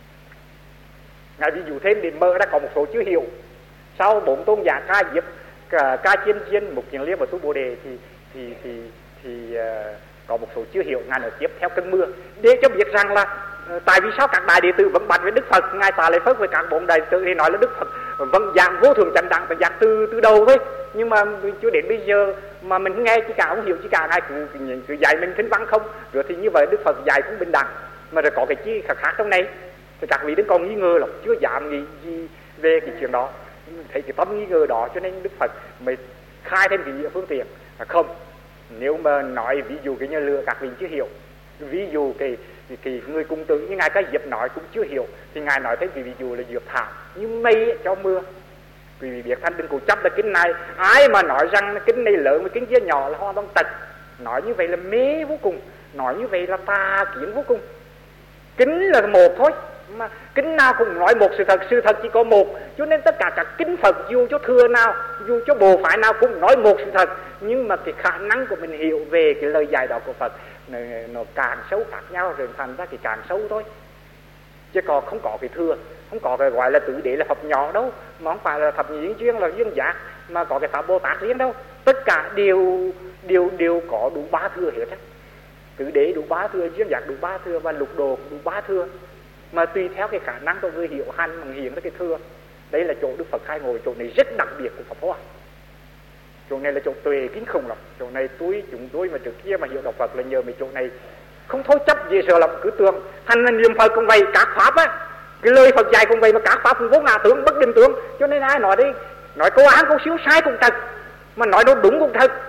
Ngài ví dụ thêm để mở ra có một số chữ hiệu. Sau bốn tôn giả ca diếp, ca, ca chiên chiên, mục kiền liêm và tu bồ đề thì thì thì thì uh, có một số chữ hiệu. Ngài nói tiếp theo cơn mưa để cho biết rằng là uh, tại vì sao các đại đệ tử vẫn bạch với Đức Phật. Ngài tạ lại Phật với các bốn đại đệ tử thì nói là Đức Phật vẫn dạng vô thường chánh đẳng, dạng từ từ đầu thôi. Nhưng mà chưa đến bây giờ mà mình nghe chỉ cả không hiểu, chỉ cả Ngài cứ, cứ, cứ dạy mình thính vắng không. Rồi thì như vậy Đức Phật dạy cũng bình đẳng, mà rồi có cái chi khác khác trong này. Thì các vị đến còn nghi ngờ là chưa dám nghĩ gì về cái chuyện đó, thấy cái tâm nghi ngờ đó cho nên Đức Phật mới khai thêm cái phương tiện là không. Nếu mà nói ví dụ cái như lừa các vị chưa hiểu, ví dụ cái, cái, cái người cung tử như Ngài Ca Diếp nói cũng chưa hiểu, thì Ngài nói thêm cái ví dụ là dược thảo như mây cho mưa. Quý vị biết thanh đừng cố chấp là kinh này, ai mà nói rằng kinh này lớn với kinh kia nhỏ là hoàn toàn tật. Nói như vậy là mê vô cùng, nói như vậy là tà kiến vô cùng. Kinh là một thôi, mà kinh nào cũng nói một sự thật, sự thật chỉ có một. Cho nên tất cả các kinh Phật dù cho thừa nào, dù cho bộ phái nào cũng nói một sự thật. Nhưng mà cái khả năng của mình hiểu về cái lời dạy đó của Phật nó, nó càng sâu khác nhau, rồi thành ra cái càng sâu thôi. Chứ còn không có cái thừa, không có cái gọi là tứ đế là Phật nhỏ đâu, mà không phải là thập nhị chuyên là duyên giác, mà có cái Pháp Bồ Tát riêng đâu. Tất cả đều đều đều có đủ ba thừa hết á. Tứ đế đủ ba thừa, duyên giác đủ ba thừa, và lục đồ đủ ba thừa. Mà tùy theo cái khả năng của người hiểu hành mà hiện ra cái thừa. Đây là chỗ Đức Phật khai ngồi, chỗ này rất đặc biệt của Pháp Hoa. Chỗ này là chỗ tuệ kinh khủng lắm. Chỗ này tôi chúng tôi mà trước kia mà hiểu đọc Phật là nhờ mấy chỗ này không thôi chấp gì sợ lắm, cứ tưởng hành là niệm Phật cũng vậy, các pháp á, cái lời Phật dạy cũng vậy, mà các pháp cũng vô ngã tướng, bất định tướng. Cho nên ai nói đi, nói câu án câu xíu sai cũng thật, mà nói đâu đúng cũng thật,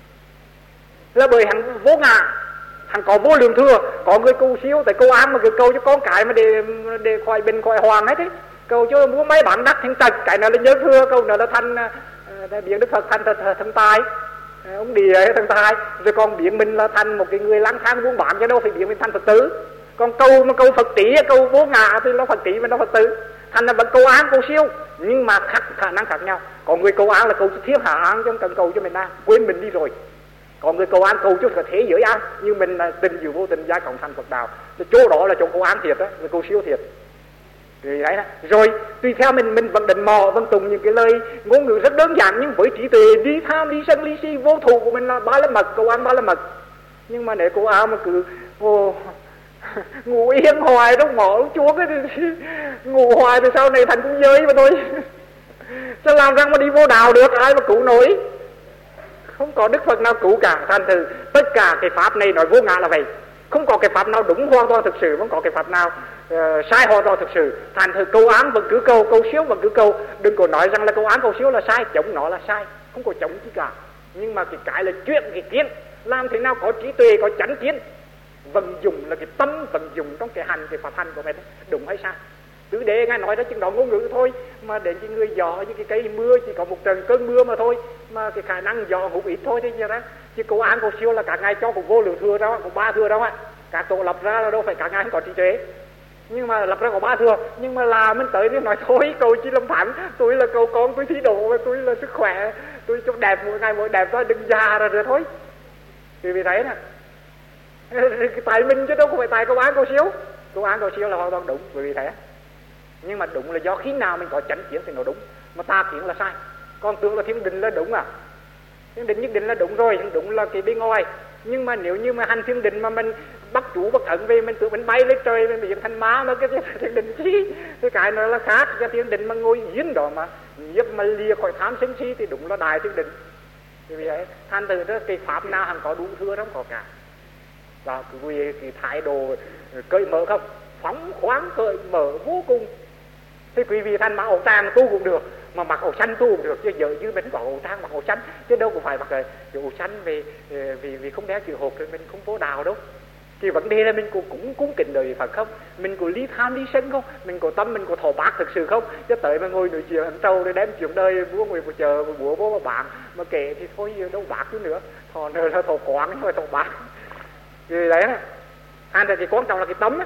là bởi hắn vô ngã, hắn có vô lượng thừa. Có người câu xíu tại câu án mà cái câu cho con cái mà để để khỏi bình khỏi hoàng hết ấy, câu cho mua máy bán đắt thành tật, cái nào là nhớ thừa, câu nào là thành uh, biến Đức Phật thành thành tài, ông đi ấy thành tài, rồi còn biến mình là thành một cái người lang thang buôn bán, chứ đâu phải biến mình thành Phật tử. Còn câu mà câu Phật tỷ, câu vô ngã thì nó Phật tỷ mà nó Phật tử, thành là vẫn câu án câu siêu, nhưng mà khác khả năng khác nhau. Có người câu án là câu thiên hạ án, chứ không cần câu cho mình an, quên mình đi rồi. Còn người câu án câu cho cả thế giới an, như mình là tình dù vô tình giai cộng thành Phật đạo, chỗ đó là chỗ câu án thiệt đó, là câu siêu thiệt. Thì đấy đó. Rồi tùy theo mình mình vẫn định mò vâng tùng những cái lời ngôn ngữ rất đơn giản, nhưng với trí tuệ đi tham đi sân đi si vô thù của mình là ba la mật, câu án ba la mật. Nhưng mà nếu câu án mà cứ oh, ngủ yên hoài trong mỏ lúc chúa cái thì, ngủ hoài thì sau này thành cũng giới mà thôi. Sao làm rằng mà đi vô đạo được, ai mà cứu nổi. Không có Đức Phật nào cứu cả. Thành thử tất cả cái pháp này nói vô ngã là vậy, không có cái pháp nào đúng hoàn toàn thực sự, không có cái pháp nào uh, sai hoàn toàn thực sự. Thành thử câu án vẫn cứ câu, câu xíu vẫn cứ câu. Đừng có nói rằng là câu án câu xíu là sai, chống nó là sai, không có chống gì cả. Nhưng mà cái cái là chuyện cái kiến, làm thế nào có trí tuệ, có chánh kiến, vận dụng là cái tâm, vận dụng trong cái hành, cái pháp hành của mình, đúng hay sai. Tứ đế Ngài nói ra chừng đó ngôn ngữ thôi, mà đến cái người gió như cái cây mưa chỉ có một trận cơn mưa mà thôi, mà cái khả năng gió hút ít thôi thế như đó. Chứ câu án câu siêu là cả Ngài cho cũng vô lượng thừa đó, cũng ba thừa đó á, các tổ lập ra là đâu phải cả Ngài không có trí tuệ. nhưng mà lập ra có ba thừa, nhưng mà là mình tới thì nói thôi cầu chi lâm thánh, tôi là cầu con, tôi thí độ, tôi là sức khỏe, tôi cho đẹp mỗi ngày mỗi đẹp thôi, đừng già rồi rồi thôi. Thì vì thế nè, tại mình chứ đâu có phải tại cầu án cầu siêu. Cầu án cầu siêu là hoàn toàn đúng, vì thế. Nhưng mà đúng là do khi nào mình có chánh kiến thì nó đúng, mà tà kiến là sai. Còn tưởng là thiên định là đúng à? Thiên định nhất định là đúng rồi, đúng là cái bên ngoài. Nhưng mà nếu như mà hành thiên định mà mình bắt chủ bắt ẩn về, mình tưởng mình bay lên trời, mình bị thành má nó cái thiên định chi, cái cái nó là khác. Cái thiên định mà ngồi yên đó mà nhiếp mà lìa khỏi tham sân si thì đúng là đại thiên định. Vì vậy thành từ đó cái pháp nào hẳn có đủ thưa không có cả. Và cái, cái thái độ cởi mở không, phóng khoáng cởi mở vô cùng. Thì quý vị thành mặc ổ trang tu cũng được, mà mặc ổ xanh tu cũng được, chứ giờ chứ mình có ổ trang mặc ổ xanh, chứ đâu cũng phải mặc cái ổ xanh vì vì vì không đeo chữ hộp thì mình không vô đạo đâu. Thì vấn đề là mình cũng cũng cúng kính đời Phật không, mình có ly tham ly sân không, mình có tâm mình có thọ bác thực sự không, chứ tới mà ngồi nói chuyện ăn trâu để đem chuyện đời búa ngồi một chờ búa búa mà bạn mà kể thì thôi đâu bác chứ nữa, thọ nơi là thọ quán nhưng mà thọ bác. Vì đấy nè, anh thì quan trọng là cái tấm á.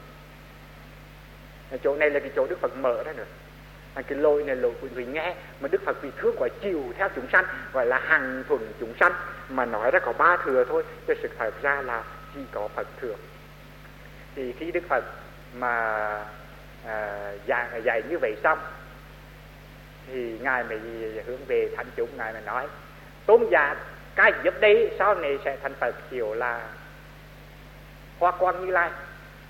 Chỗ này là cái chỗ Đức Phật mở ra nữa. Cái lối này lối của người nghe, mà Đức Phật vì thương quả chiều theo chúng sanh, gọi là hằng thuần chúng sanh, mà nói ra có ba thừa thôi, cho sự thật ra là chỉ có Phật thừa. Thì khi Đức Phật mà à, dạy, dạy như vậy xong, thì Ngài mới hướng về thánh chúng, Ngài mới nói tôn giả cái giúp đây sau này sẽ thành Phật, hiểu là Hoa Quang Như Lai,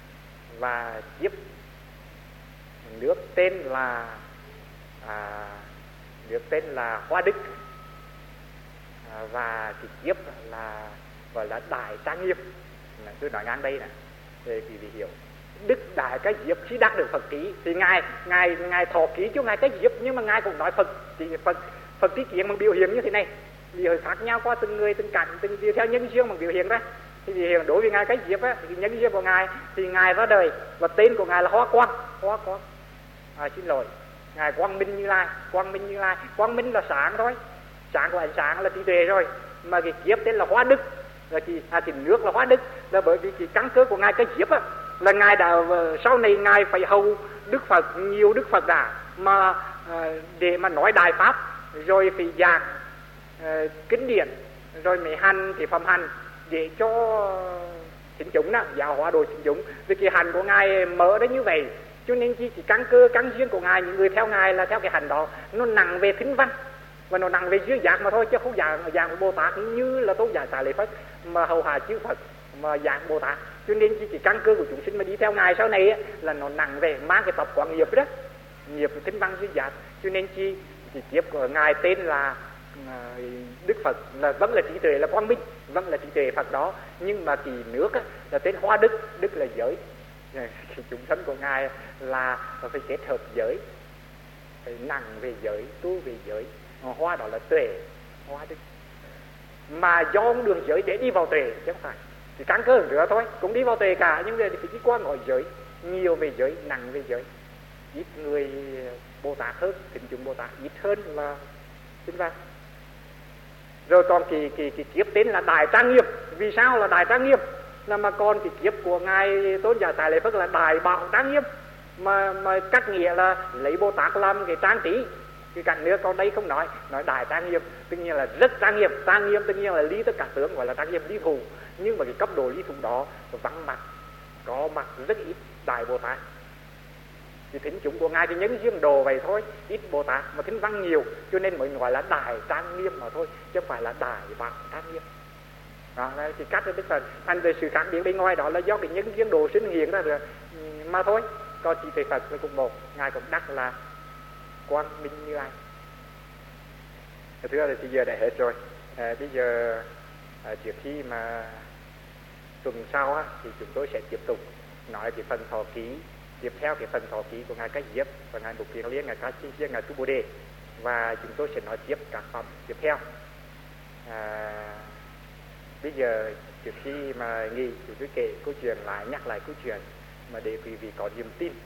và giúp nước tên là à, nước tên là Hoa Đức, à, và cái kiếp là gọi là Đại Trang Nghiêm. Tôi nói ngang đây nè để quý vị hiểu. Đức Đại cái diếp khi đắc được Phật ký thì ngài ngài ngài thọ ký chứ ngài cái diếp, nhưng mà ngài cũng nói Phật thì Phật Phật trí kiến bằng biểu hiện như thế này, biểu hiện khác nhau qua từng người từng cảnh từng theo nhân duyên bằng biểu hiện ra. Thì hiện đối với ngài cái diếp á, thì nhân duyên của ngài thì ngài ra đời và tên của ngài là Hoa Quang. Hoa Quang à, xin lỗi ngài Quang Minh Như Lai. Quang Minh Như Lai, Quang Minh là sáng thôi, sáng của ánh sáng là trí tuệ rồi, mà cái kiếp tên là Hoa Đức là thì à, thì nước là Hoa Đức là bởi vì cái căn cơ của ngài cái diếp á là ngài đã sau này ngài phải hầu Đức Phật, nhiều Đức Phật đã mà à, để mà nói đại pháp, rồi phải giảng à, kinh điển, rồi mới hành thì phẩm hành để cho thính chúng đó, giáo hóa đồ thính chúng. Vì cái hành của ngài mở đến như vậy, cho nên chỉ, chỉ căn cơ căn duyên của ngài, những người theo ngài là theo cái hành đó, nó nặng về thính văn và nó nặng về duyên giác mà thôi, chứ không dạng dạng của Bồ Tát như là tôn giả Xá Lợi Phất mà hầu hạ chư Phật mà dạng Bồ Tát. Cho nên chỉ, chỉ căn cơ của chúng sinh mà đi theo ngài sau này ấy, là nó nặng về mang cái tập quán nghiệp đó, nghiệp thính văn duyên giác. Cho nên chi chỉ kiếp của ngài tên là uh, Đức Phật là vẫn là trí tuệ là quang minh, vẫn là trí tuệ Phật đó, nhưng mà kỳ nước á, là tên Hoa Đức. Đức là giới. Chúng sanh của ngài là phải kết hợp giới, phải nặng về giới, tu về giới. Hoa đó là tuệ, Hoa Đức. Mà do đường giới để đi vào tuệ chứ không phải thì căn cơ nữa thôi, cũng đi vào tuệ cả, nhưng mà phải đi qua ngồi giới, nhiều về giới, nặng về giới. Ít người Bồ Tát hơn, thính chúng Bồ Tát ít hơn là chính văn. Rồi còn kỳ kỳ kỳ kiếp tên là Đại Trang Nghiêm. Vì sao là Đại Trang Nghiêm? Là mà còn cái kiếp của ngài tôn giả Xá Lợi Phất là Đại Bảo Trang Nghiêm, mà mà các nghĩa là lấy Bồ Tát làm cái trang trí. Cái cảnh nữa còn đây không nói, nói Đại Trang Nghiêm tất nhiên là rất trang nghiêm. Trang nghiêm tất nhiên là lý tất cả tướng, gọi là trang nghiêm lý thù. Nhưng mà cái cấp độ lý thù đó vắng mặt, có mặt rất ít Đại Bồ Tát. Thì thính chúng của ngài thì nhân duyên đồ vậy thôi, ít Bồ Tát mà thính văn nhiều, cho nên mới gọi là Đại Trang Nghiêm mà thôi, chứ không phải là Đại Bảo Trang Nghiêm. Đó, đây thì cách Đức Phật thành về sự khác biệt bên ngoài đó là do cái nhân duyên đồ sinh hiện ra rồi mà thôi. Còn chỉ về Phật là cùng một, ngài cũng đắc là Quang Minh Như Lai. Thưa là bây giờ đã hết rồi. À, bây giờ à, trước khi mà tuần sau á, thì chúng tôi sẽ tiếp tục nói cái phần thọ ký, tiếp theo cái phần thọ ký của ngài Cách Diếp và ngài Mục Kiền Liên, ngài Ca Chi Chiên, ngài Tu Bồ Đề, và chúng tôi sẽ nói tiếp các phẩm tiếp theo. À, bây giờ trước khi mà nghỉ, chúng tôi kể câu chuyện lại, nhắc lại câu chuyện mà để quý vị có niềm tin.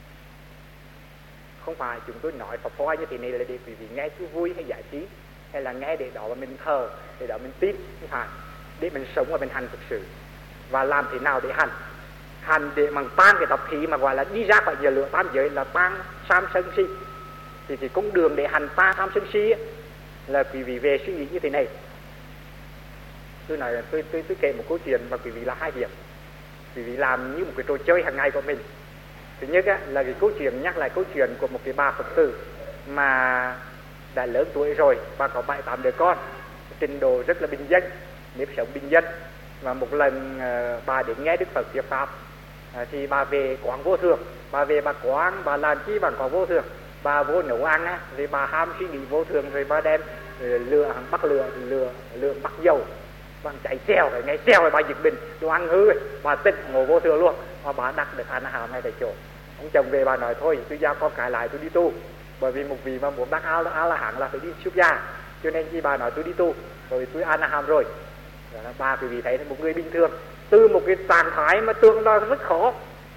Không phải chúng tôi nói Pháp Hoa như thế này là để quý vị nghe chú vui hay giải trí, hay là nghe để đó mà mình thờ, để đó mình tin. Không phải, để mình sống và mình hành thực sự. Và làm thế nào để hành? hành để mà tan cái tập khí mà gọi là đi ra khỏi nhà lửa tam giới là tan tham sân si. Thì cái con đường để hành ta tham sân si ấy, là quý vị về suy nghĩ như thế này. Tôi nói là tôi, tôi, tôi kể một câu chuyện mà quý vị là hai việc. Quý vị làm như một cái trò chơi hàng ngày của mình. Thứ nhất á, là cái câu chuyện nhắc lại câu chuyện của một cái bà Phật tử mà đã lớn tuổi rồi, bà có bảy tám đứa con, trình độ rất là bình dân, nếp sống bình dân. Và một lần uh, bà đến nghe Đức Phật thuyết pháp, uh, thì bà về quán vô thường, bà về bà quán, bà làm chi bằng có vô thường, bà vô nấu ăn á, thì bà ham suy nghĩ vô thường, rồi bà đem uh, lửa bắt lửa lửa lửa bắt dầu, bằng chạy xèo, rồi ngay xèo rồi bà giật mình, đồ ăn hư, bà tỉnh ngồi vô thường luôn, và bà đặt được ăn hào ngay tại chỗ. Ông chồng về bà nói thôi, tôi giao con cái lại tôi đi tu, bởi vì một vị mà muốn đắc a la hán là phải đi xuất gia, cho nên khi bà nói tôi đi tu, rồi tôi ăn hàm rồi. Là ba quý vị thấy một người bình thường từ một cái trạng thái mà tương đối rất khó,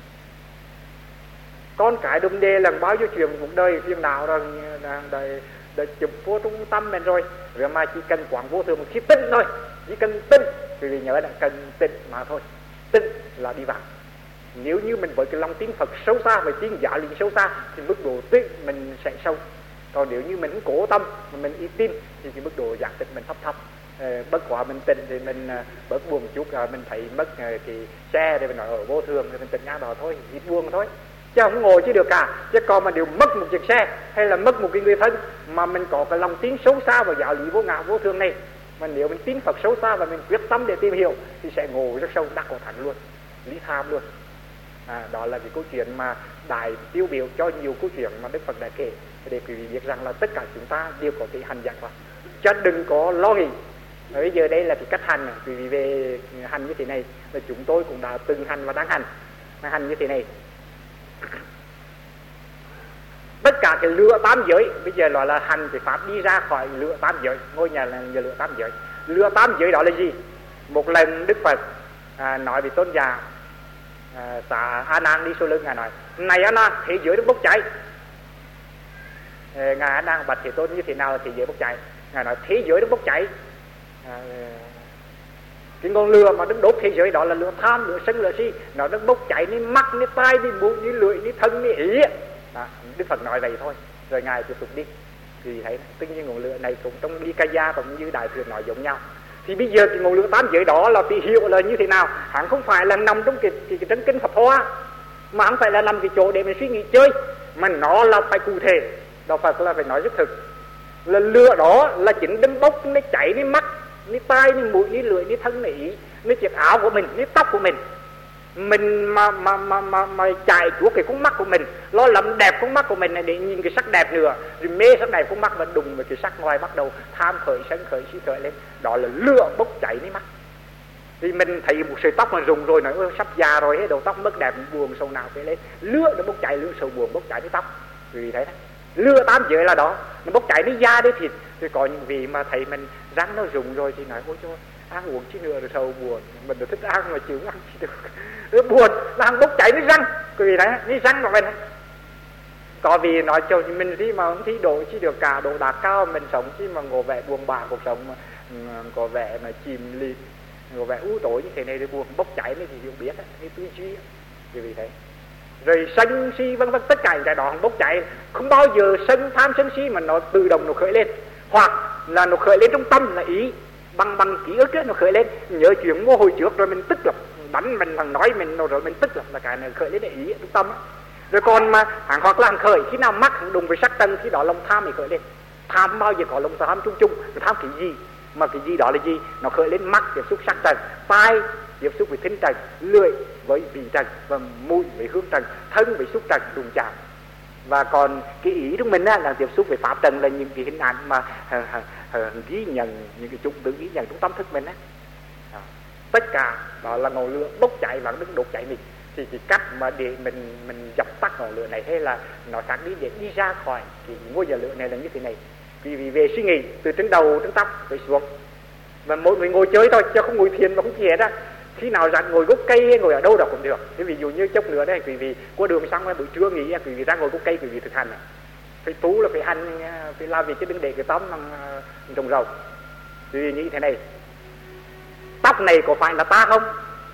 con cái đùm đề lần bao nhiêu chuyện cuộc đời phiền não rồi đời đời chụp vô trung tâm mình rồi, rồi mà chỉ cần quán vô thường một khi tin thôi, chỉ cần tin, quý vị nhớ là cần tin mà thôi, tin là đi vào. Nếu như mình với cái lòng tin Phật sâu xa, với tin giáo lý sâu xa thì mức độ tin mình sẽ sâu. Còn nếu như mình không cố tâm mà mình ít tin thì cái mức độ giác tịch mình thấp thấp. Ờ, bất quá mình tin thì mình bớt buồn chút, rồi mình thấy mất cái xe thì mình nói ở vô thường thì mình tỉnh ngang đó thôi, ít buồn thôi, chứ không ngồi chứ được cả. Chứ còn mà đều mất một chiếc xe hay là mất một cái người thân mà mình có cái lòng tin sâu xa vào giáo lý vô ngã vô thường này, mà nếu mình tin Phật sâu xa và mình quyết tâm để tìm hiểu thì sẽ ngồi rất sâu, đắc có thẳng luôn, lý tham luôn. À, đó là cái câu chuyện mà đại tiêu biểu cho nhiều câu chuyện mà Đức Phật đã kể, để quý vị biết rằng là tất cả chúng ta đều có thể hành giác vào, chứ đừng có lo nghĩ. Bây giờ đây là cái cách hành, quý vị về hành như thế này là chúng tôi cũng đã từng hành và đang hành, đang hành như thế này. Tất cả cái lửa tám giới bây giờ gọi là hành cái pháp đi ra khỏi lửa tám giới, ngôi nhà là nhà lửa tám giới. Lửa tám giới đó là gì? Một lần Đức Phật à, nói về tôn giả à, xã A Nan đi sau lưng ngài nói: này A Nan, thế giới nó bốc cháy. à, ngài A Nan bạch Thế Tôn như thế nào là thế giới bốc cháy? Ngài nói thế giới nó bốc cháy, à, cái ngọn lửa mà đứng đốt thế giới đó là lửa tham, lửa sân, lửa si, nó đứng bốc cháy ní mắt, ní tai, ní mũi, ní lưỡi, ní thân, ní ý. Đó, Đức Phật nói vậy thôi, rồi ngài tiếp tục đi. Thì thấy tất nhiên ngọn lửa này cũng trong Nikaya cũng như Đại Thừa nói giống nhau. Thì bây giờ cái ngọn lửa tám giới đó là thì hiệu là như thế nào? Hắn không phải là nằm trong cái cái, cái trấn kinh Phật Hoa, mà không phải là nằm cái chỗ để mình suy nghĩ chơi, mà nó là phải cụ thể. Đạo Phật là phải nói rất thực, là lửa đó là chính đứng bốc, nó cháy, nó mắt, ní tai, ní mũi, ní lưỡi, ní thân, ní ý, ní chiếc áo của mình, ní tóc của mình. Mình mà mà mà mà, mà chạy chuốt cái con mắt của mình, lo làm đẹp con mắt của mình này để nhìn cái sắc đẹp nữa, rồi mê sắc đẹp con mắt và đùng với cái sắc ngoài bắt đầu tham khởi, sân khởi, si khởi lên. Đó là lửa bốc cháy ní mắt. Thì mình thấy một sợi tóc mà rụng rồi, nói sắp già rồi, hết đầu tóc mất đẹp, buồn sầu nào phải lên. Lửa nó bốc cháy, lửa sầu buồn bốc cháy ní tóc. Vì thấy đấy, lửa tám giới là đó, nó bốc cháy ní da, ní thịt. Thì có những vị mà thấy mình răng nó rụng rồi thì nói ôi trời, ăn uống chứ nữa rồi sầu buồn, mình được thích ăn mà chịu ăn chỉ được. Nó buồn là ăn bốc cháy ní răng, vì đấy, ní răng của mình. Có vì nói cho mình thì mà không thi độ chỉ được cả độ đạt cao, mình sống chứ mà ngồi vẻ buồn bã cuộc sống mà có vẻ mà chìm lì, ngồi vẻ u tối như thế này thì buồn bốc cháy này thì hiểu biết cái tư duy, vì thế. Rồi sân si vân vân, tất cả những cái đó bốc cháy, không bao giờ sân tham sân si mà nó tự động nó khởi lên, hoặc là nó khởi lên trong tâm là ý, bằng bằng ký ức ấy, nó khởi lên nhớ chuyện ngô hồi trước rồi mình tức lập, đánh mình thằng nói mình rồi mình tức lập là cái này khởi lên để ý trong tâm ấy. Rồi còn mà hàng hoặc là hàng khởi khi nào mắc hàng đùng với sắc tân, khi đó lòng tham thì khởi lên. Tham bao giờ có lòng tham chung chung, tham cái gì mà cái gì đó là gì, nó khởi lên mắt tiếp xúc sắc trần, tai tiếp xúc với thính trần, lưỡi với vị trần, và mũi với hương trần, thân với xúc trần, đụng chạm. Và còn cái ý trong mình á, là tiếp xúc với pháp trần, là những cái hình ảnh mà hờ, hờ, hờ, ghi nhận, những cái chủng tử ghi nhận trong tâm thức mình á. Đó. Tất cả đó là ngọn lửa bốc cháy và đứng đốt cháy mình. Thì cái cách mà để mình mình dập tắt ngọn lửa này, hay là nó khác đi để đi ra khỏi cái ngôi nhà lửa này là như thế này. Vì vì về suy nghĩ từ trên đầu đến tóc tới xuống, và mỗi người ngồi chơi thôi chứ không ngồi thiền và không gì hết á. Khi nào rảnh ngồi gốc cây hay ngồi ở đâu đó cũng được. Thế ví dụ như chốc nữa đây, quý vị qua đường xong buổi trưa nghỉ, quý vị ra ngồi gốc cây, quý vị thực hành này. Phải tú là phải hành, phải làm việc chứ đừng để cái tóc bằng trồng rau. Quý vị nghĩ thế này, tóc này có phải là ta không?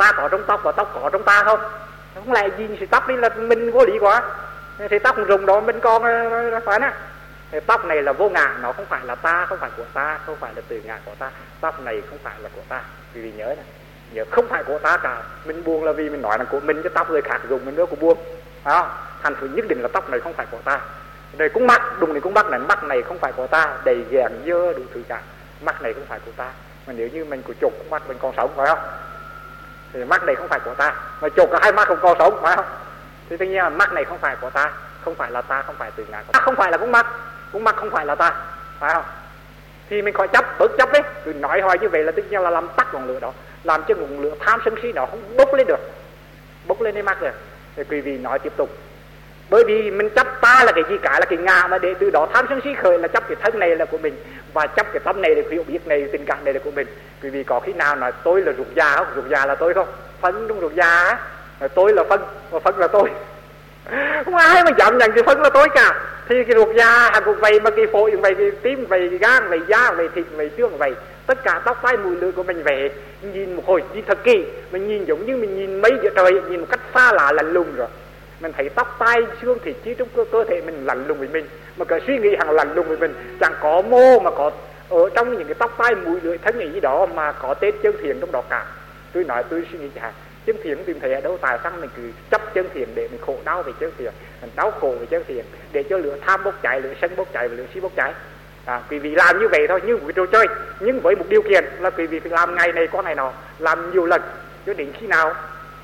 ta có trong tóc và tóc có trong ta không? Không lẽ gì thì tóc đi là mình vô lý quá. Thì tóc rụng đó mình còn phải nè. Thì tóc này là vô ngã, nó không phải là ta, không phải của ta, không phải là từ ngã của ta. Tóc này không phải là của ta. Vì nhớ này, nhớ không phải của ta cả. Mình buông là vì mình nói là của mình, chứ tóc người khác dùng mình nữa cũng buông. Đó, thành thử nhất định là tóc này không phải của ta. Đây cũng mắt, đùng này cũng mắt này, mắt này không phải của ta, đầy ghèn dơ đủ thứ cả. Mắt này không phải của ta. Mà nếu như mình của chụp mắt mình còn sống phải không? Thì mắt này không phải của ta. Mà chụp cả hai mắt không còn sống phải không? Thì tất nhiên là mắt này không phải của ta, không phải là ta, không phải từ ngã của ta. Không phải là cũng mắt, cũng mắt không phải là ta, phải không? Thì mình khỏi chấp, bớt chấp đấy. Cứ nói hoài như vậy là tất nhiên là làm tắt ngọn lửa đó, làm cho ngọn lửa tham sân si đó không bốc lên được, bốc lên cái mắt rồi. Thì quý vị nói tiếp tục. Bởi vì mình chấp ta là cái gì cả, là cái ngã, mà để từ đó tham sân si khởi là chấp cái thân này là của mình, và chấp cái tâm này là hiểu biết này, tình cảm này là của mình. Quý vị có khi nào nói tôi là ruột già không? Ruột già là tôi không? Phân trong ruột già á, tôi là phân, và phân là tôi. Không ai mà dám nhận cái phân là tôi cả. Thì cái ruột già hạt cũng vậy, mà cái phổi cũng vậy, cái tim vậy, cái gan vậy, da vậy, thịt vậy, xương vậy, tất cả tóc tai mùi lưỡi của mình về, nhìn một hồi nhìn thật kỹ, mình nhìn giống như mình nhìn mấy giữa trời, nhìn một cách xa lạ lạnh lùng rồi. Mình thấy tóc tai xương thịt chi trong cơ, cơ thể mình lạnh lùng với mình, mà cái suy nghĩ hàng lạnh lùng với mình, chẳng có mô mà có ở trong những cái tóc tai mũi lưỡi thân nghĩ gì đó mà có tên chân thiện trong đó cả. Tôi nói tôi suy nghĩ chẳng chân thiện tìm thấy ở đâu, tại sao mình cứ chấp chân thiện để mình khổ đau về chân thiện, mình đau khổ về chân thiện, để cho lửa tham bốc cháy, lửa sân bốc cháy và lửa si bốc cháy. À, quý vị làm như vậy thôi, như một cái trò chơi, nhưng với một điều kiện là quý vị phải làm ngày này có ngày nọ, làm nhiều lần, cho đến khi nào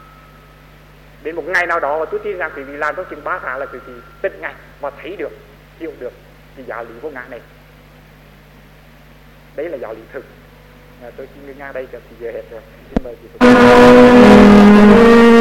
đến một ngày nào đó, và tôi tin rằng quý vị làm trong chừng ba tháng là quý vị tin ngay và thấy được, hiểu được cái giáo lý vô ngã này. Đấy là giáo lý thực. À, tôi xin ngưng ngang đây cho thì giờ hết rồi. Xin mời quý vị.